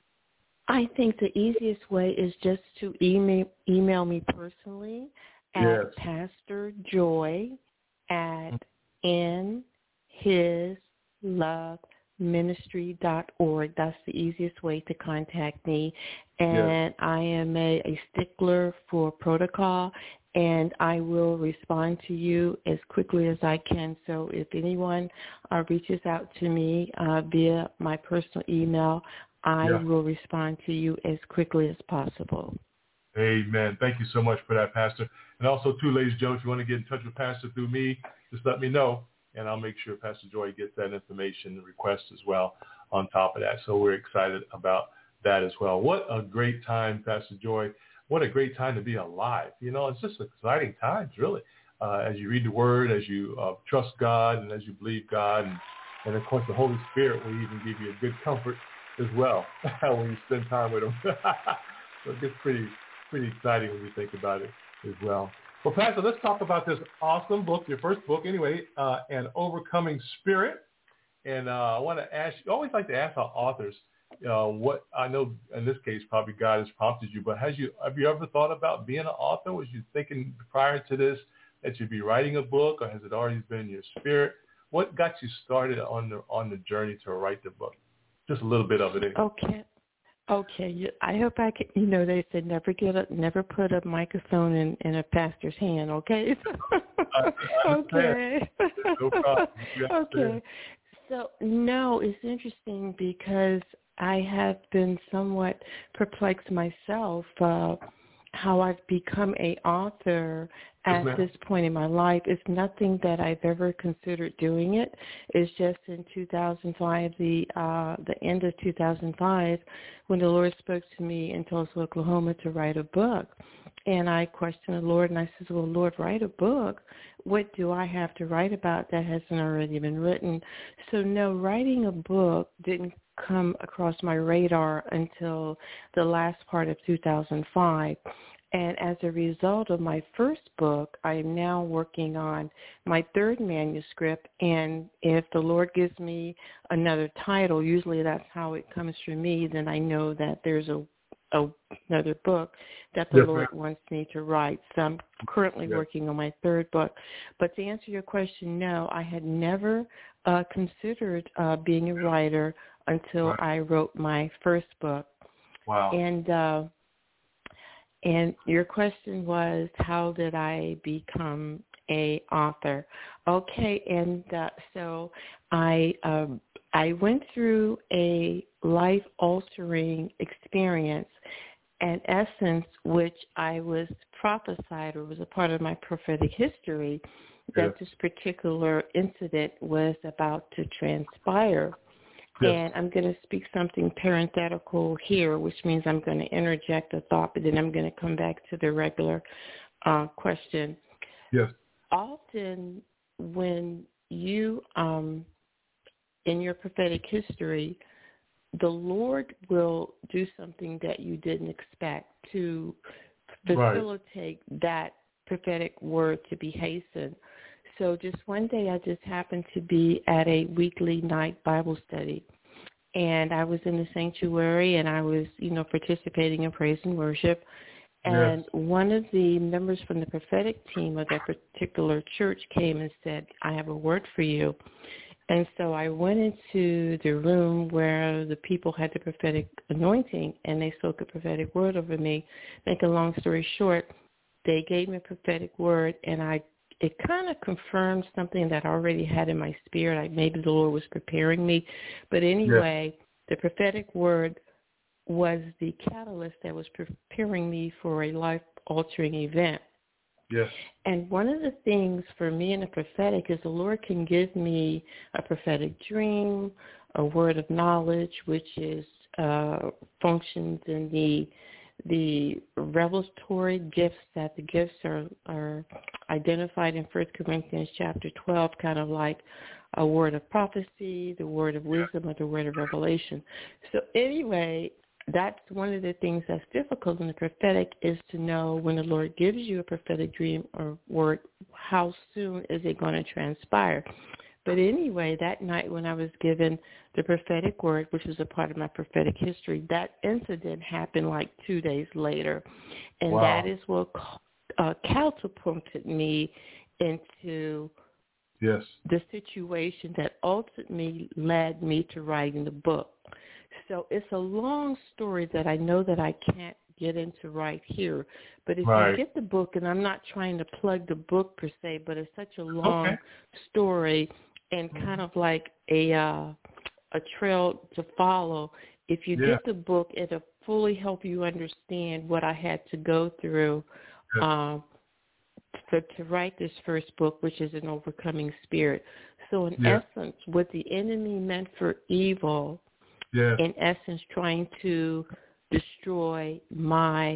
I think the easiest way is just to email email me personally at yes. Pastor Joy at in his love ministry dot org. That's the easiest way to contact me. And yes. I am a, a stickler for protocol, and I will respond to you as quickly as I can. So if anyone uh, reaches out to me uh, via my personal email, I yeah. will respond to you as quickly as possible. Amen. Thank you so much for that, Pastor. And also, too, ladies and gentlemen, if you want to get in touch with Pastor through me, just let me know, and I'll make sure Pastor Joy gets that information and request as well on top of that. So we're excited about that as well. What a great time, Pastor Joy. What a great time to be alive. You know, it's just exciting times, really, uh, as you read the Word, as you uh, trust God, and as you believe God. And, and, of course, the Holy Spirit will even give you a good comfort as well when you spend time with Him. So it gets pretty pretty exciting when you think about it as well. Well, Pastor, let's talk about this awesome book, your first book anyway, uh, An Overcoming Spirit. And uh, I want to ask you, I always like to ask our authors, uh, what I know in this case probably God has prompted you, but has you have you ever thought about being an author? Was you thinking prior to this that you'd be writing a book, or has it already been in your spirit? What got you started on the on the journey to write the book? Just a little bit of it. Anyway. Okay. Okay, I hope I can. You know, they said never get a, never put a microphone in, in a pastor's hand. Okay. okay. No problem. Okay. So no, it's interesting because I have been somewhat perplexed myself uh, how I've become a author at yes, this point in my life. It's nothing that I've ever considered doing it. It's just in two thousand five, the uh, the end of two thousand five, when the Lord spoke to me in Tulsa, Oklahoma, to write a book. And I questioned the Lord, and I said, well, Lord, write a book. What do I have to write about that hasn't already been written? So no, writing a book didn't come across my radar until the last part of two thousand five. And as a result of my first book, I am now working on my third manuscript. And if the Lord gives me another title, usually that's how it comes for me, then I know that there's a, a another book that the yes, Lord ma'am. wants me to write. So I'm currently yes. working on my third book. But to answer your question, no, I had never uh, considered uh, being a writer until right. I wrote my first book. Wow. And uh, and your question was, how did I become a author? Okay, and uh, so I um, I went through a life-altering experience, in essence, which I was prophesied or was a part of my prophetic history, that yes. this particular incident was about to transpire. Yes. And I'm going to speak something parenthetical here, which means I'm going to interject a thought, but then I'm going to come back to the regular uh, question. Yes. Often when you, um, in your prophetic history, the Lord will do something that you didn't expect to facilitate right. that prophetic word to be hastened. So just one day I just happened to be at a weekly night Bible study, and I was in the sanctuary, and I was, you know, participating in praise and worship. And yes. one of the members from the prophetic team of that particular church came and said, I have a word for you. And so I went into the room where the people had the prophetic anointing, and they spoke a prophetic word over me. Make a long story short, they gave me a prophetic word, and I it kind of confirmed something that I already had in my spirit. Like maybe the Lord was preparing me. But anyway, yes. the prophetic word was the catalyst that was preparing me for a life-altering event. Yes. And one of the things for me in the prophetic is the Lord can give me a prophetic dream, a word of knowledge, which is uh, functions in the the revelatory gifts, that the gifts are, are identified in First Corinthians chapter twelve, kind of like a word of prophecy, the word of wisdom, or the word of revelation. So anyway, that's one of the things that's difficult in the prophetic, is to know when the Lord gives you a prophetic dream or word, how soon is it going to transpire. But anyway, that night when I was given the prophetic word, which is a part of my prophetic history, that incident happened like two days later. And wow. that is what uh, catapulted me into yes. the situation that ultimately led me to writing the book. So it's a long story that I know that I can't get into right here. But if right. you get the book, and I'm not trying to plug the book per se, but it's such a long okay. story and kind of like a uh, a trail to follow. If you yeah. get the book, it'll fully help you understand what I had to go through yes. um, for, to write this first book, which is An Overcoming Spirit. So in yeah. essence, what the enemy meant for evil, yes. in essence trying to destroy my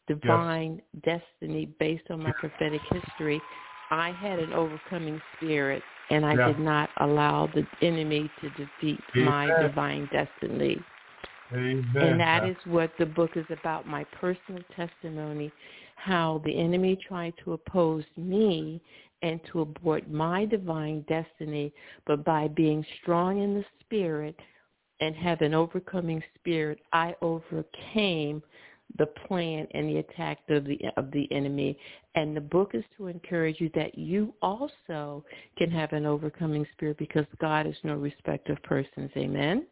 divine yes. destiny based on my prophetic history, I had an overcoming spirit, and I yeah. did not allow the enemy to defeat Amen. my divine destiny. Amen. And that is what the book is about, my personal testimony, how the enemy tried to oppose me and to abort my divine destiny, but by being strong in the spirit and have an overcoming spirit, I overcame the plan and the attack of the of the enemy. And the book is to encourage you that you also can have an overcoming spirit, because God is no respecter of persons. Amen?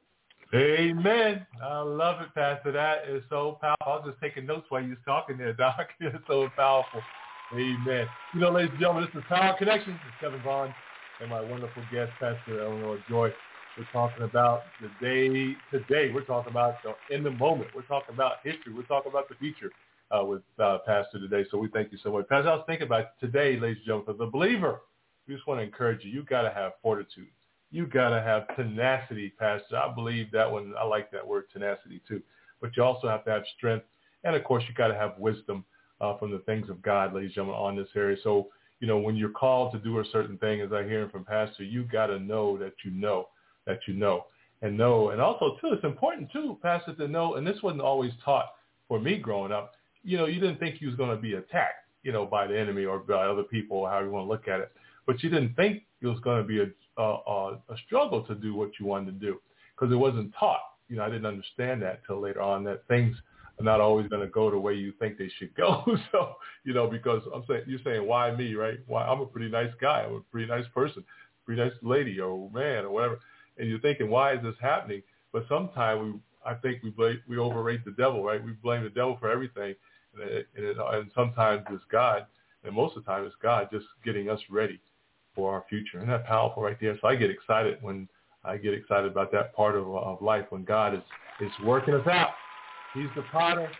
Amen. I love it, Pastor. That is so powerful. I was just taking notes while you was talking there, Doc. It's so powerful. Amen. You know, ladies and gentlemen, this is Power Connections with Kevin Vaughn and my wonderful guest, Pastor Eleanor Joy. We're talking about the day today. We're talking about the, in the moment. We're talking about history. We're talking about the future uh, with uh, Pastor today. So we thank you so much. Pastor, I was thinking about today, ladies and gentlemen, for the believer, we just want to encourage you. You got to have fortitude. You got to have tenacity, Pastor. I believe that one. I like that word, tenacity, too. But you also have to have strength. And, of course, you got to have wisdom uh, from the things of God, ladies and gentlemen, on this area. So, you know, when you're called to do a certain thing, as I hear from Pastor, you got to know that you know. that you know and know. And also, too, it's important, too, Pastor, to know, and this wasn't always taught for me growing up, you know, you didn't think you was going to be attacked, you know, by the enemy or by other people, or however you want to look at it. But you didn't think it was going to be a, a, a struggle to do what you wanted to do, because it wasn't taught. You know, I didn't understand that till later on, that things are not always going to go the way you think they should go. So, you know, because I'm saying, you're saying, why me, right? Why? I'm a pretty nice guy. I'm a pretty nice person, pretty nice lady or man or whatever. And you're thinking, why is this happening? But sometimes we, I think we blame, we overrate the devil, right? We blame the devil for everything, and, it, and, it, and sometimes it's God, and most of the time it's God just getting us ready for our future. Isn't that powerful right there? So I get excited when I get excited about that part of, of life, when God is is working us out. He's the potter,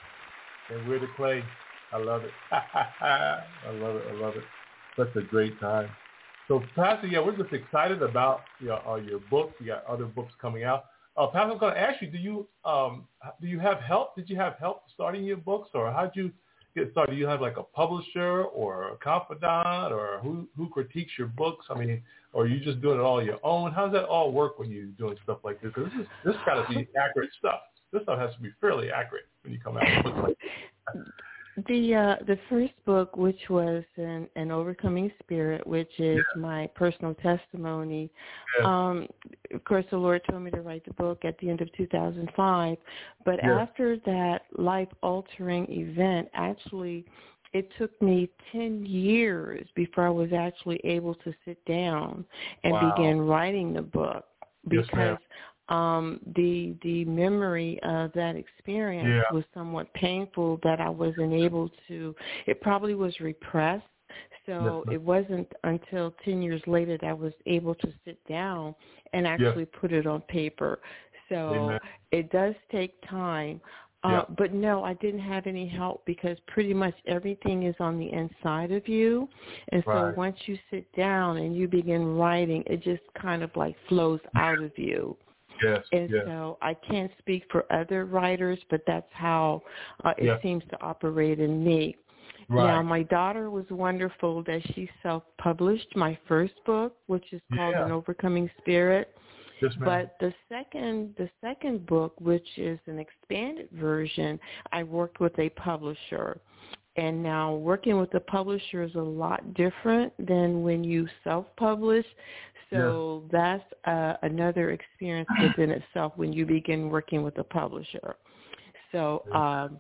and we're the clay. I love it. I love it. I love it. Such a great time. So, Pastor, yeah, we're just excited about you know, uh, your book. You got other books coming out. Uh, Pastor, I'm going to ask you: Do you um, do you have help? Did you have help starting your books, or how did you get started? Do you have like a publisher or a confidant, or who who critiques your books? I mean, or are you just doing it all on your own? How does that all work when you're doing stuff like this? Because this is this got to be accurate stuff. This stuff has to be fairly accurate when you come out with books like this. The uh, the first book, which was an, an Overcoming Spirit, which is yeah. my personal testimony, yeah. um, of course, the Lord told me to write the book at the end of two thousand five. But yeah. after that life-altering event, actually, it took me ten years before I was actually able to sit down and wow. begin writing the book, because yes, Um, the the memory of that experience yeah. was somewhat painful, that I wasn't able to, it probably was repressed. So yes, it wasn't until ten years later that I was able to sit down and actually yes. put it on paper. So Amen. it does take time. Uh, yeah. But no, I didn't have any help because pretty much everything is on the inside of you. And so Right. once you sit down and you begin writing, it just kind of like flows out of you. Yes, And yes. so I can't speak for other writers, but that's how uh, it Yeah. seems to operate in me. Right. Now, my daughter was wonderful that she self-published my first book, which is called Yeah. An Overcoming Spirit. Yes, ma'am. But the second, the second book, which is an expanded version, I worked with a publisher. And now working with a publisher is a lot different than when you self-publish. So yeah. that's uh, another experience within itself when you begin working with a publisher. So um,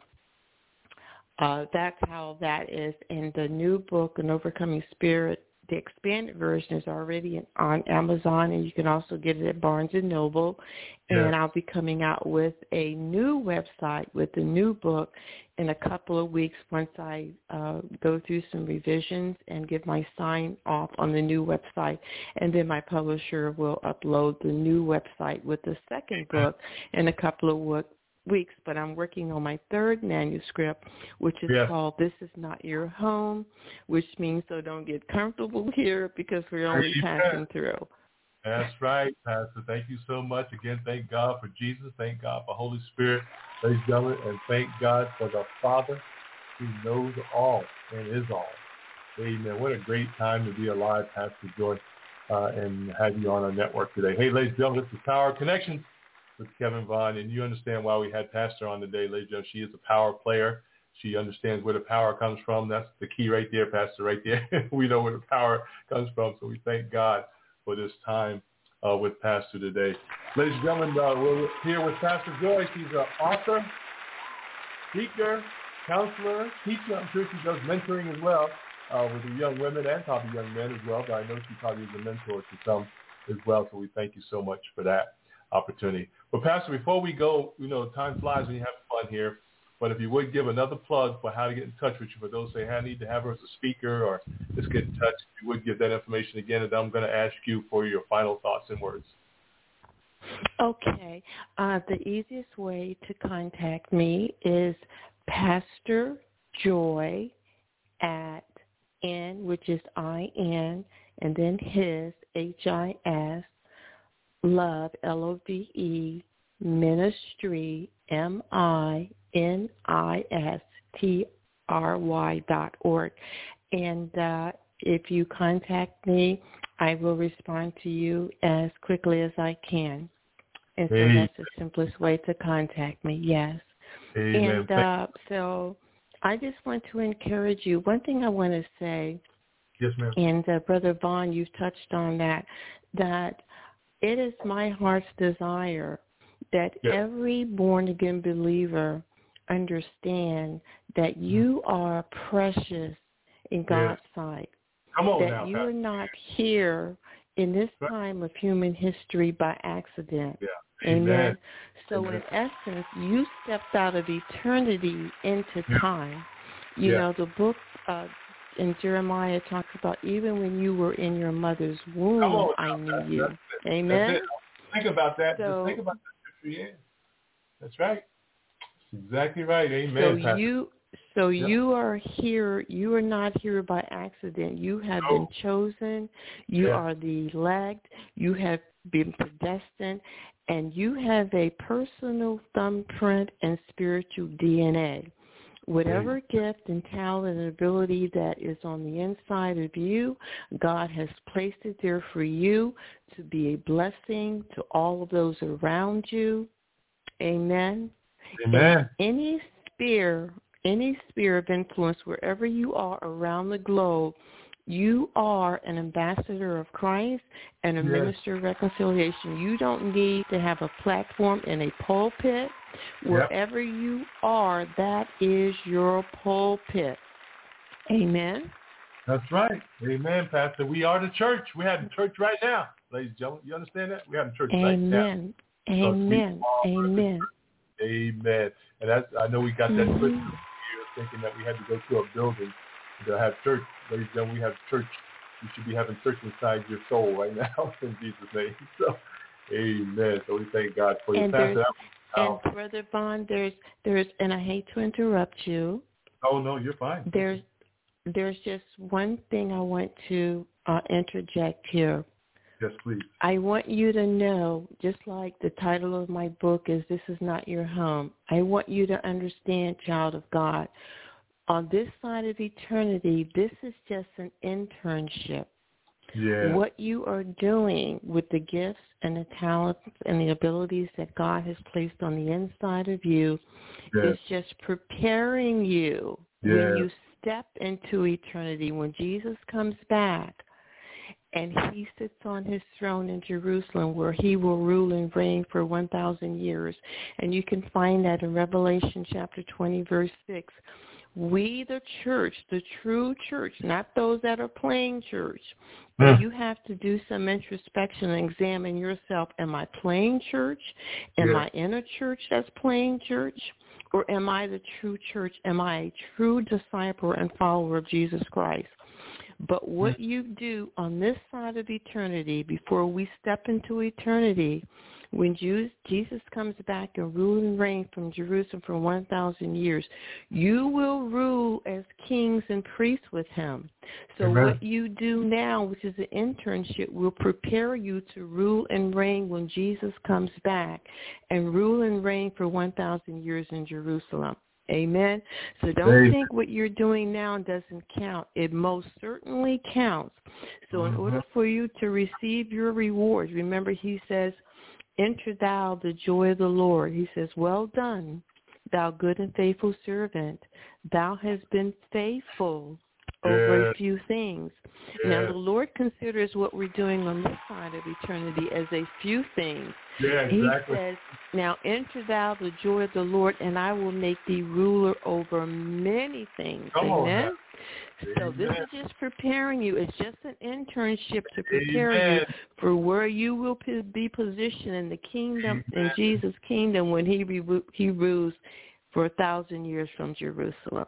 uh, that's how that is. And the new book, An Overcoming Spirit, the expanded version is already on Amazon, and you can also get it at Barnes and Noble. And yes. I'll be coming out with a new website with the new book in a couple of weeks once I uh, go through some revisions and give my sign off on the new website. And then my publisher will upload the new website with the second book in a couple of weeks. weeks, but I'm working on my third manuscript, which is yes. called This Is Not Your Home, which means so don't get comfortable here because we're only Amen. passing through. That's right, Pastor. Thank you so much. Again, thank God for Jesus. Thank God for Holy Spirit, ladies and gentlemen, and thank God for the Father who knows all and is all. Amen. What a great time to be alive, Pastor Joy, uh, and have you on our network today. Hey, ladies and gentlemen, this is Power Connections with Kevin Vaughn, and you understand why we had Pastor on today, ladies and gentlemen. She is a power player. She understands where the power comes from. That's the key right there, Pastor, right there. We know where the power comes from, so we thank God for this time uh, with Pastor today. Ladies and gentlemen, uh, we're here with Pastor Joy. She's an author, speaker, counselor, teacher. I'm sure she does mentoring as well uh, with the young women and probably young men as well, but I know she probably is a mentor to some as well, so we thank you so much for that opportunity. But Pastor, before we go, you know, time flies when you have fun here, but if you would give another plug for how to get in touch with you, for those who say, hey, I need to have her as a speaker or just get in touch, if you would give that information again, and then I'm going to ask you for your final thoughts and words. Okay. Uh, the easiest way to contact me is Pastor Joy at N, which is I N, and then his, H I S, Love, L O V E, Ministry, M I N I S T R Y dot org. And uh, if you contact me, I will respond to you as quickly as I can. And so hey. that's the simplest way to contact me, yes. Amen. And uh, so I just want to encourage you. One thing I want to say, yes, ma'am. and uh, Brother Vaughn, you've touched on that, that it is my heart's desire that yes. every born-again believer understand that you are precious in God's yes. sight. Come on that now, you Pastor. are not here in this time of human history by accident. Yeah. Amen. Amen. So Amen. in essence, you stepped out of eternity into yeah. time. You yeah. know, the book uh, in Jeremiah talks about even when you were in your mother's womb, I knew that's, you. that's Amen. That's think about that. So, Just think about that. Yeah. That's right. That's exactly right. Amen. So Pastor. you So yeah. you are here, you are not here by accident. You have no. been chosen. You yeah. are the elect. You have been predestined. And you have a personal thumbprint and spiritual D N A. Whatever gift and talent and ability that is on the inside of you, God has placed it there for you to be a blessing to all of those around you. Amen. Amen. And any sphere, any sphere of influence, wherever you are around the globe, you are an ambassador of Christ and a yes. minister of reconciliation. You don't need to have a platform in a pulpit. Wherever yep. you are, that is your pulpit. Amen. That's right. Amen, Pastor. We are the church. We have the church right now. Ladies and gentlemen, you understand that? We have the church Amen. right now. Amen. Amen. Amen. And that's, I know we got that mm-hmm. twisted here, thinking that we had to go to a building to have church. Ladies and gentlemen, we have church. You should be having church inside your soul right now in Jesus' name. So, amen. So we thank God for you, and Pastor. And Brother Vaughn, there's there's and I hate to interrupt you. Oh no, you're fine. There's there's just one thing I want to uh, interject here. Yes, please. I want you to know, just like the title of my book is This Is Not Your Home, I want you to understand, child of God, on this side of eternity, this is just an internship. Yeah. What you are doing with the gifts and the talents and the abilities that God has placed on the inside of you yes. is just preparing you yes. when you step into eternity, when Jesus comes back and he sits on his throne in Jerusalem where he will rule and reign for one thousand years. And you can find that in Revelation chapter twenty, verse six. We, the church, the true church, not those that are playing church, but mm. you have to do some introspection and examine yourself. Am I playing church? Am yeah. I in a church that's playing church? Or am I the true church? Am I a true disciple and follower of Jesus Christ? But what you do on this side of eternity, before we step into eternity, when Jesus comes back and rule and reign from Jerusalem for one thousand years, you will rule as kings and priests with him. So Amen. What you do now, which is an internship, will prepare you to rule and reign when Jesus comes back and rule and reign for one thousand years in Jerusalem. Amen. So don't Amen. think what you're doing now doesn't count. It most certainly counts. So in mm-hmm. order for you to receive your rewards, remember he says, enter thou the joy of the Lord. He says, well done, thou good and faithful servant. Thou hast been faithful over yeah. a few things. Yeah. Now, the Lord considers what we're doing on this side of eternity as a few things. Yeah, exactly. He says, now enter thou the joy of the Lord, and I will make thee ruler over many things. Come Amen? On, so Amen. this is just preparing you. It's just an internship to prepare Amen. you for where you will be positioned in the kingdom, Amen. in Jesus' kingdom, when he, re- he rules for a thousand years from Jerusalem.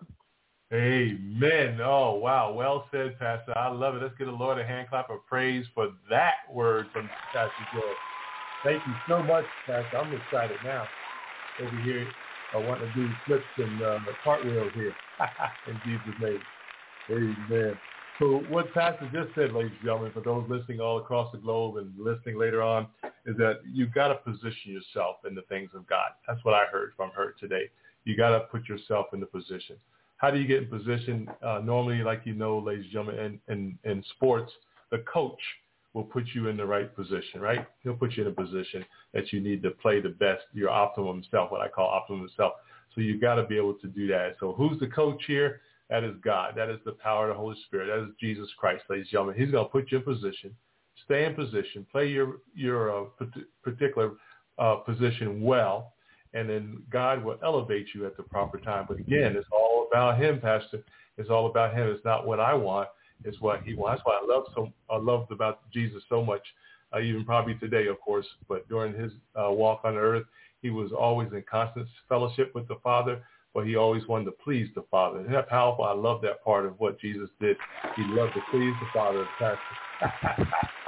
Amen. Oh, wow. Well said, Pastor. I love it. Let's give the Lord a hand clap of praise for that word from Pastor Joy. Thank you so much, Pastor. I'm excited now. Over here, I want to do flips and uh, cartwheels here. In Jesus' name. Amen. So what Pastor just said, ladies and gentlemen, for those listening all across the globe and listening later on, is that you've got to position yourself in the things of God. That's what I heard from her today. You got to put yourself in the position. How do you get in position? Uh, normally, like you know, ladies and gentlemen, in, in, in sports, the coach will put you in the right position, right? He'll put you in a position that you need to play the best, your optimum self, what I call optimum self. So you got to be able to do that. So who's the coach here? That is God. That is the power of the Holy Spirit. That is Jesus Christ, ladies and gentlemen. He's going to put you in position. Stay in position. Play your, your uh, particular uh, position well. And then God will elevate you at the proper time. But again, it's all about him, Pastor. It's all about him. It's not what I want. It's what he wants. That's why I love so I loved about Jesus so much, uh, even probably today, of course. But during his uh, walk on earth, he was always in constant fellowship with the Father, but he always wanted to please the Father. Isn't that powerful? I love that part of what Jesus did. He loved to please the Father, Pastor.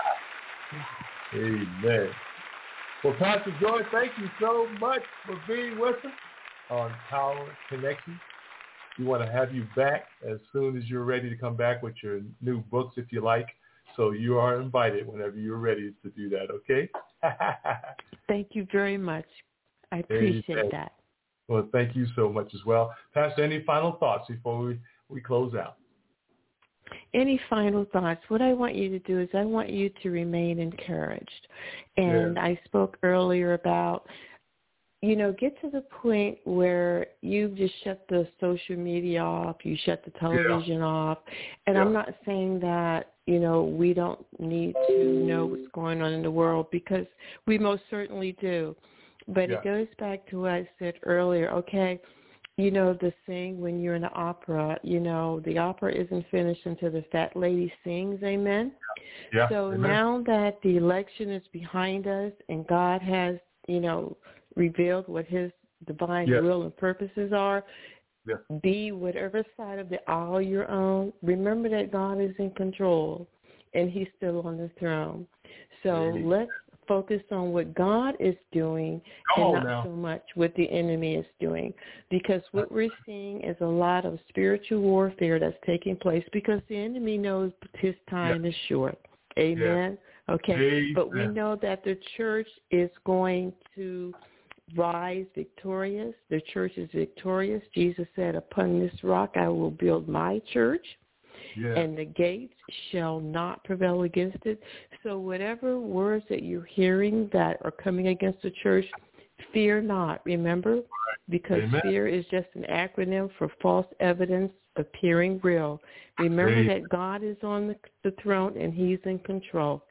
Amen. Well, Pastor Joy, thank you so much for being with us on Power Connection. We want to have you back as soon as you're ready to come back with your new books, if you like. So you are invited whenever you're ready to do that, okay? Thank you very much. I appreciate Amen. that. Well, thank you so much as well. Pastor, any final thoughts before we, we close out? Any final thoughts? What I want you to do is I want you to remain encouraged. And yeah. I spoke earlier about, you know, get to the point where you just shut the social media off, you shut the television yeah. off. And yeah. I'm not saying that, you know, we don't need to know what's going on in the world, because we most certainly do. But yeah. it goes back to what I said earlier, okay, you know, the saying when you're in an opera, you know, the opera isn't finished until the fat lady sings, amen? Yeah. So amen. Now that the election is behind us and God has, you know, revealed what his divine yes. will and purposes are, yes. be whatever side of the aisle you're on, remember that God is in control and he's still on the throne. So Amen. let's focus on what God is doing Come and on not now. so much what the enemy is doing. Because what we're seeing is a lot of spiritual warfare that's taking place because the enemy knows his time Yes. is short. Amen? Yes. Okay. Amen. But we know that the church is going to rise victorious. The church is victorious. Jesus said, upon this rock I will build my church. Yes. And the gates shall not prevail against it. So whatever words that you're hearing that are coming against the church, fear not, remember? Because Amen. fear is just an acronym for false evidence appearing real. Remember Amen. that God is on the, the throne and he's in control.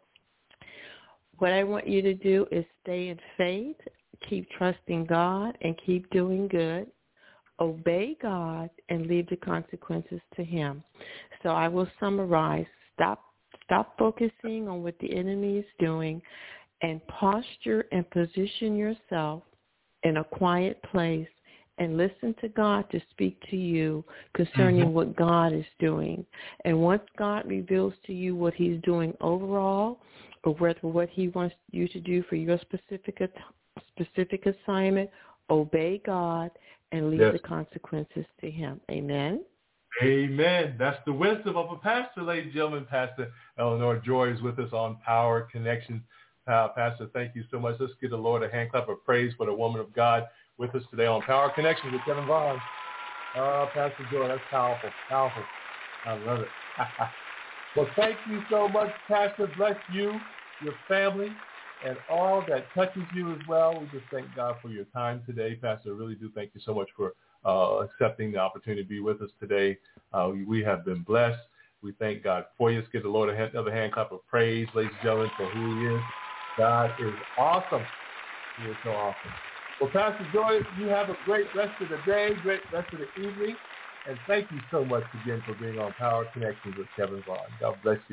What I want you to do is stay in faith, keep trusting God, and keep doing good. Obey God and leave the consequences to him. So I will summarize. Stop stop focusing on what the enemy is doing and posture and position yourself in a quiet place and listen to God to speak to you concerning mm-hmm. what God is doing. And once God reveals to you what he's doing overall or whether what he wants you to do for your specific specific assignment, obey God and leave yes. the consequences to him. Amen? Amen. That's the wisdom of a pastor, ladies and gentlemen. Pastor Eleanor Joy is with us on Power Connections. Uh, pastor, thank you so much. Let's give the Lord a hand clap of praise for the woman of God with us today on Power Connections with Kevin Vaughn. Uh, Pastor Joy, that's powerful, powerful. I love it. Well, thank you so much, Pastor. Bless you, your family, and all that touches you as well. We just thank God for your time today. Pastor, I really do thank you so much for uh, accepting the opportunity to be with us today. Uh, we, we have been blessed. We thank God for you. Let's give the Lord another hand clap of praise, ladies and gentlemen, for who he is. God is awesome. He is so awesome. Well, Pastor Joy, you have a great rest of the day, great rest of the evening, and thank you so much again for being on Power Connections with Kevin Vaughn. God bless you.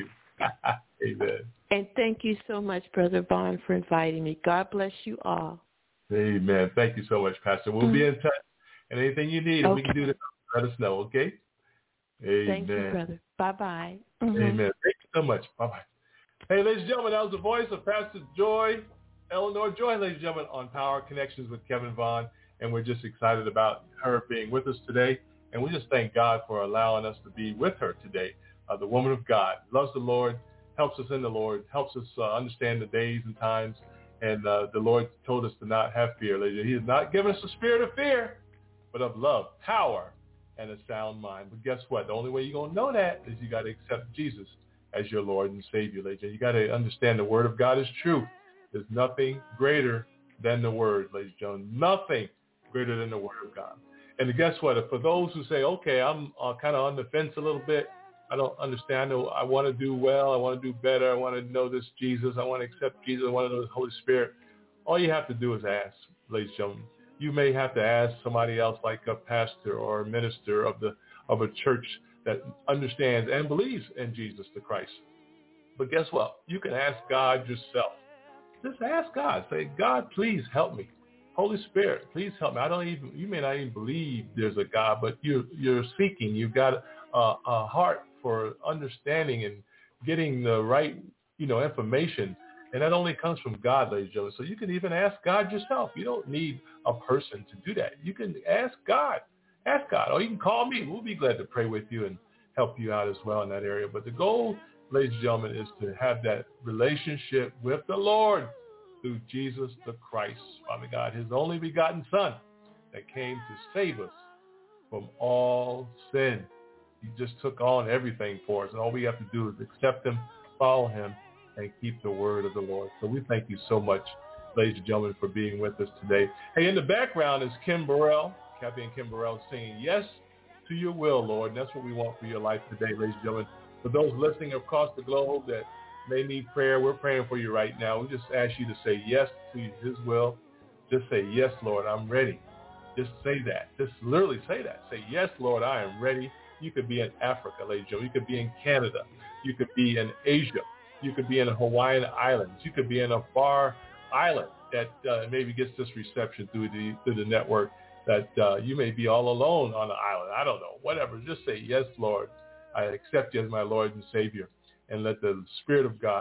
Amen. And thank you so much, Brother Vaughn, for inviting me. God bless you all. Amen. Thank you so much, Pastor. We'll mm-hmm. be in touch. And anything you need, okay. if we can do this, let us know, okay? Amen. Thank you, brother. Bye-bye. Mm-hmm. Amen. Thank you so much. Bye-bye. Hey, ladies and gentlemen, that was the voice of Pastor Joy, Eleanor Joy, ladies and gentlemen, on Power Connections with Kevin Vaughn. And we're just excited about her being with us today. And we just thank God for allowing us to be with her today. Uh, the woman of God, loves the Lord, helps us in the Lord, helps us uh, understand the days and times. And uh, the Lord told us to not have fear. He has not given us a spirit of fear, but of love, power, and a sound mind. But guess what? The only way you're going to know that is you got to accept Jesus as your Lord and Savior, ladies. You got to understand the Word of God is true. There's nothing greater than the Word, ladies and gentlemen. Nothing greater than the Word of God. And guess what? For those who say, okay, I'm uh, kind of on the fence a little bit, I don't understand. I, know I want to do well. I want to do better. I want to know this Jesus. I want to accept Jesus. I want to know the Holy Spirit. All you have to do is ask, ladies and gentlemen. You may have to ask somebody else like a pastor or a minister of the of a church that understands and believes in Jesus the Christ. But guess what? You can ask God yourself. Just ask God. Say, God, please help me. Holy Spirit, please help me. I don't even. You may not even believe there's a God, but you're you're seeking. You've got a, a heart for understanding and getting the right, you know, information. And that only comes from God, ladies and gentlemen. So you can even ask God yourself. You don't need a person to do that. You can ask God. Ask God. Or you can call me. We'll be glad to pray with you and help you out as well in that area. But the goal, ladies and gentlemen, is to have that relationship with the Lord through Jesus the Christ, Father God, his only begotten Son that came to save us from all sin. He just took on everything for us. And all we have to do is accept him, follow him, and keep the word of the Lord. So we thank you so much, ladies and gentlemen, for being with us today. Hey, in the background is Kim Burrell, Kathy and Kim Burrell singing Yes to Your Will, Lord. And that's what we want for your life today, ladies and gentlemen. For those listening across the globe that may need prayer, we're praying for you right now. We just ask you to say yes to his will. Just say, yes, Lord, I'm ready. Just say that. Just literally say that. Say, yes, Lord, I am ready. You could be in Africa, ladies and gentlemen. You could be in Canada. You could be in Asia. You could be in the Hawaiian Islands. You could be in a far island that uh, maybe gets this reception through the through the network, that uh, you may be all alone on the island. I don't know. Whatever. Just say, yes, Lord, I accept you as my Lord and Savior. And let the Spirit of God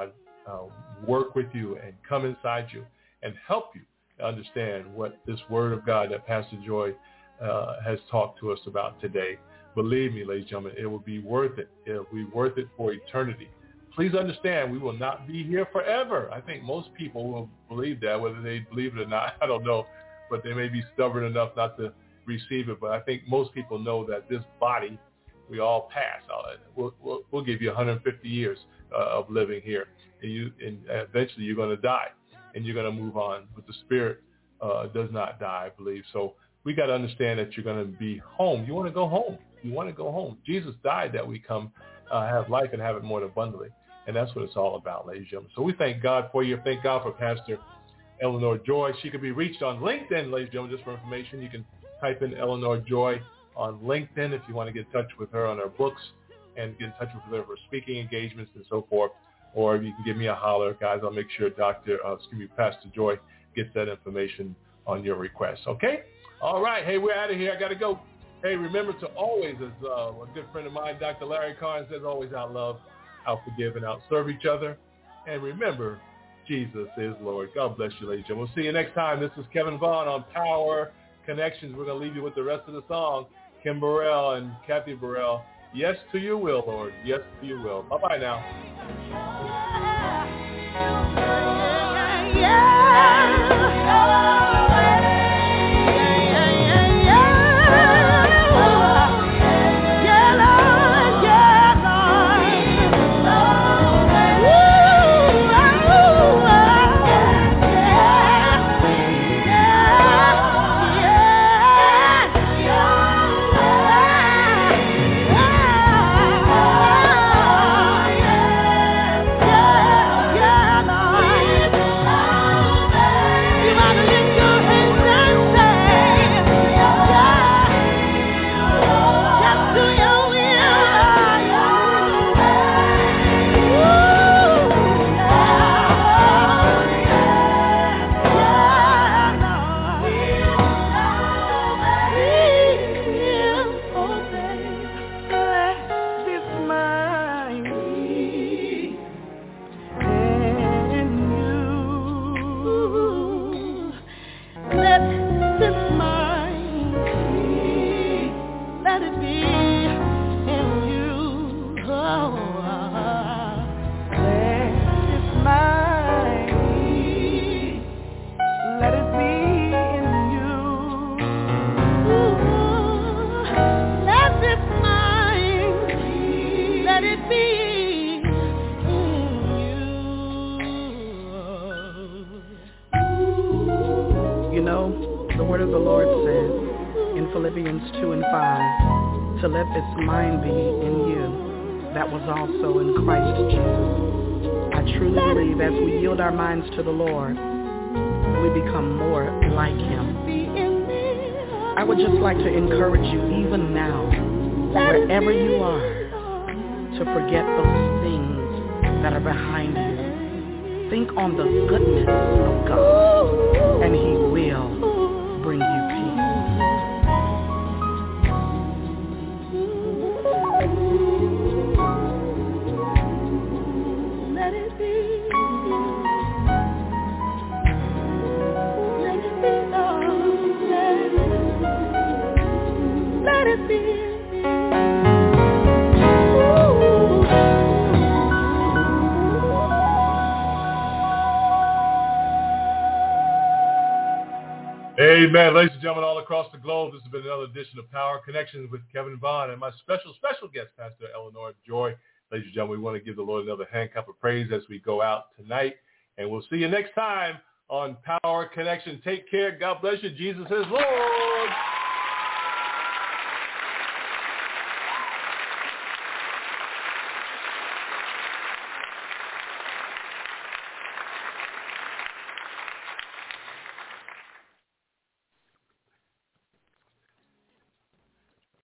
uh, work with you and come inside you and help you understand what this word of God that Pastor Joy uh, has talked to us about today. Believe me, ladies and gentlemen, it will be worth it. It will be worth it for eternity. Please understand, we will not be here forever. I think most people will believe that, whether they believe it or not, I don't know, but they may be stubborn enough not to receive it. But I think most people know that this body, we all pass. We'll, we'll, we'll give you one hundred fifty years uh, of living here, and, you, and eventually you're going to die, and you're going to move on. But the spirit uh, does not die, I believe. So we got to understand that you're going to be home. You want to go home. You want to go home. Jesus died that we come uh, have life and have it more abundantly. And that's what it's all about, ladies and gentlemen. So we thank God for you. Thank God for Pastor Eleanor Joy. She can be reached on LinkedIn, ladies and gentlemen, just for information. You can type in Eleanor Joy on LinkedIn if you want to get in touch with her on her books and get in touch with her for speaking engagements and so forth. Or you can give me a holler, guys. I'll make sure Doctor, uh, excuse me, Pastor Joy gets that information on your request. Okay? All right. Hey, we're out of here. I got to go. Hey, remember to always, as uh, a good friend of mine, Doctor Larry Carnes says, always out love, out forgive, and out serve each other. And remember, Jesus is Lord. God bless you, ladies and gentlemen. We'll see you next time. This is Kevin Vaughn on Power Connections. We're going to leave you with the rest of the song. Kim Burrell and Kathy Burrell. Yes to your will, Lord. Yes to your will. Bye-bye now. Yeah, yeah, yeah. two and five, to let this mind be in you that was also in Christ Jesus. I truly believe as we yield our minds to the Lord, we become more like Him. I would just like to encourage you even now, wherever you are, to forget those things that are behind you. Think on the goodness of God, and He will bring you peace. Let it be. Let it be, Lord. Let it be. Amen. Ladies and gentlemen, all across the globe, this has been another edition of Power Connections with Kevin Vaughn and my special, special guest, Pastor Eleanor Joy. Ladies and gentlemen, we want to give the Lord another hand clap of praise as we go out tonight. And we'll see you next time on Power Connection. Take care. God bless you. Jesus is Lord.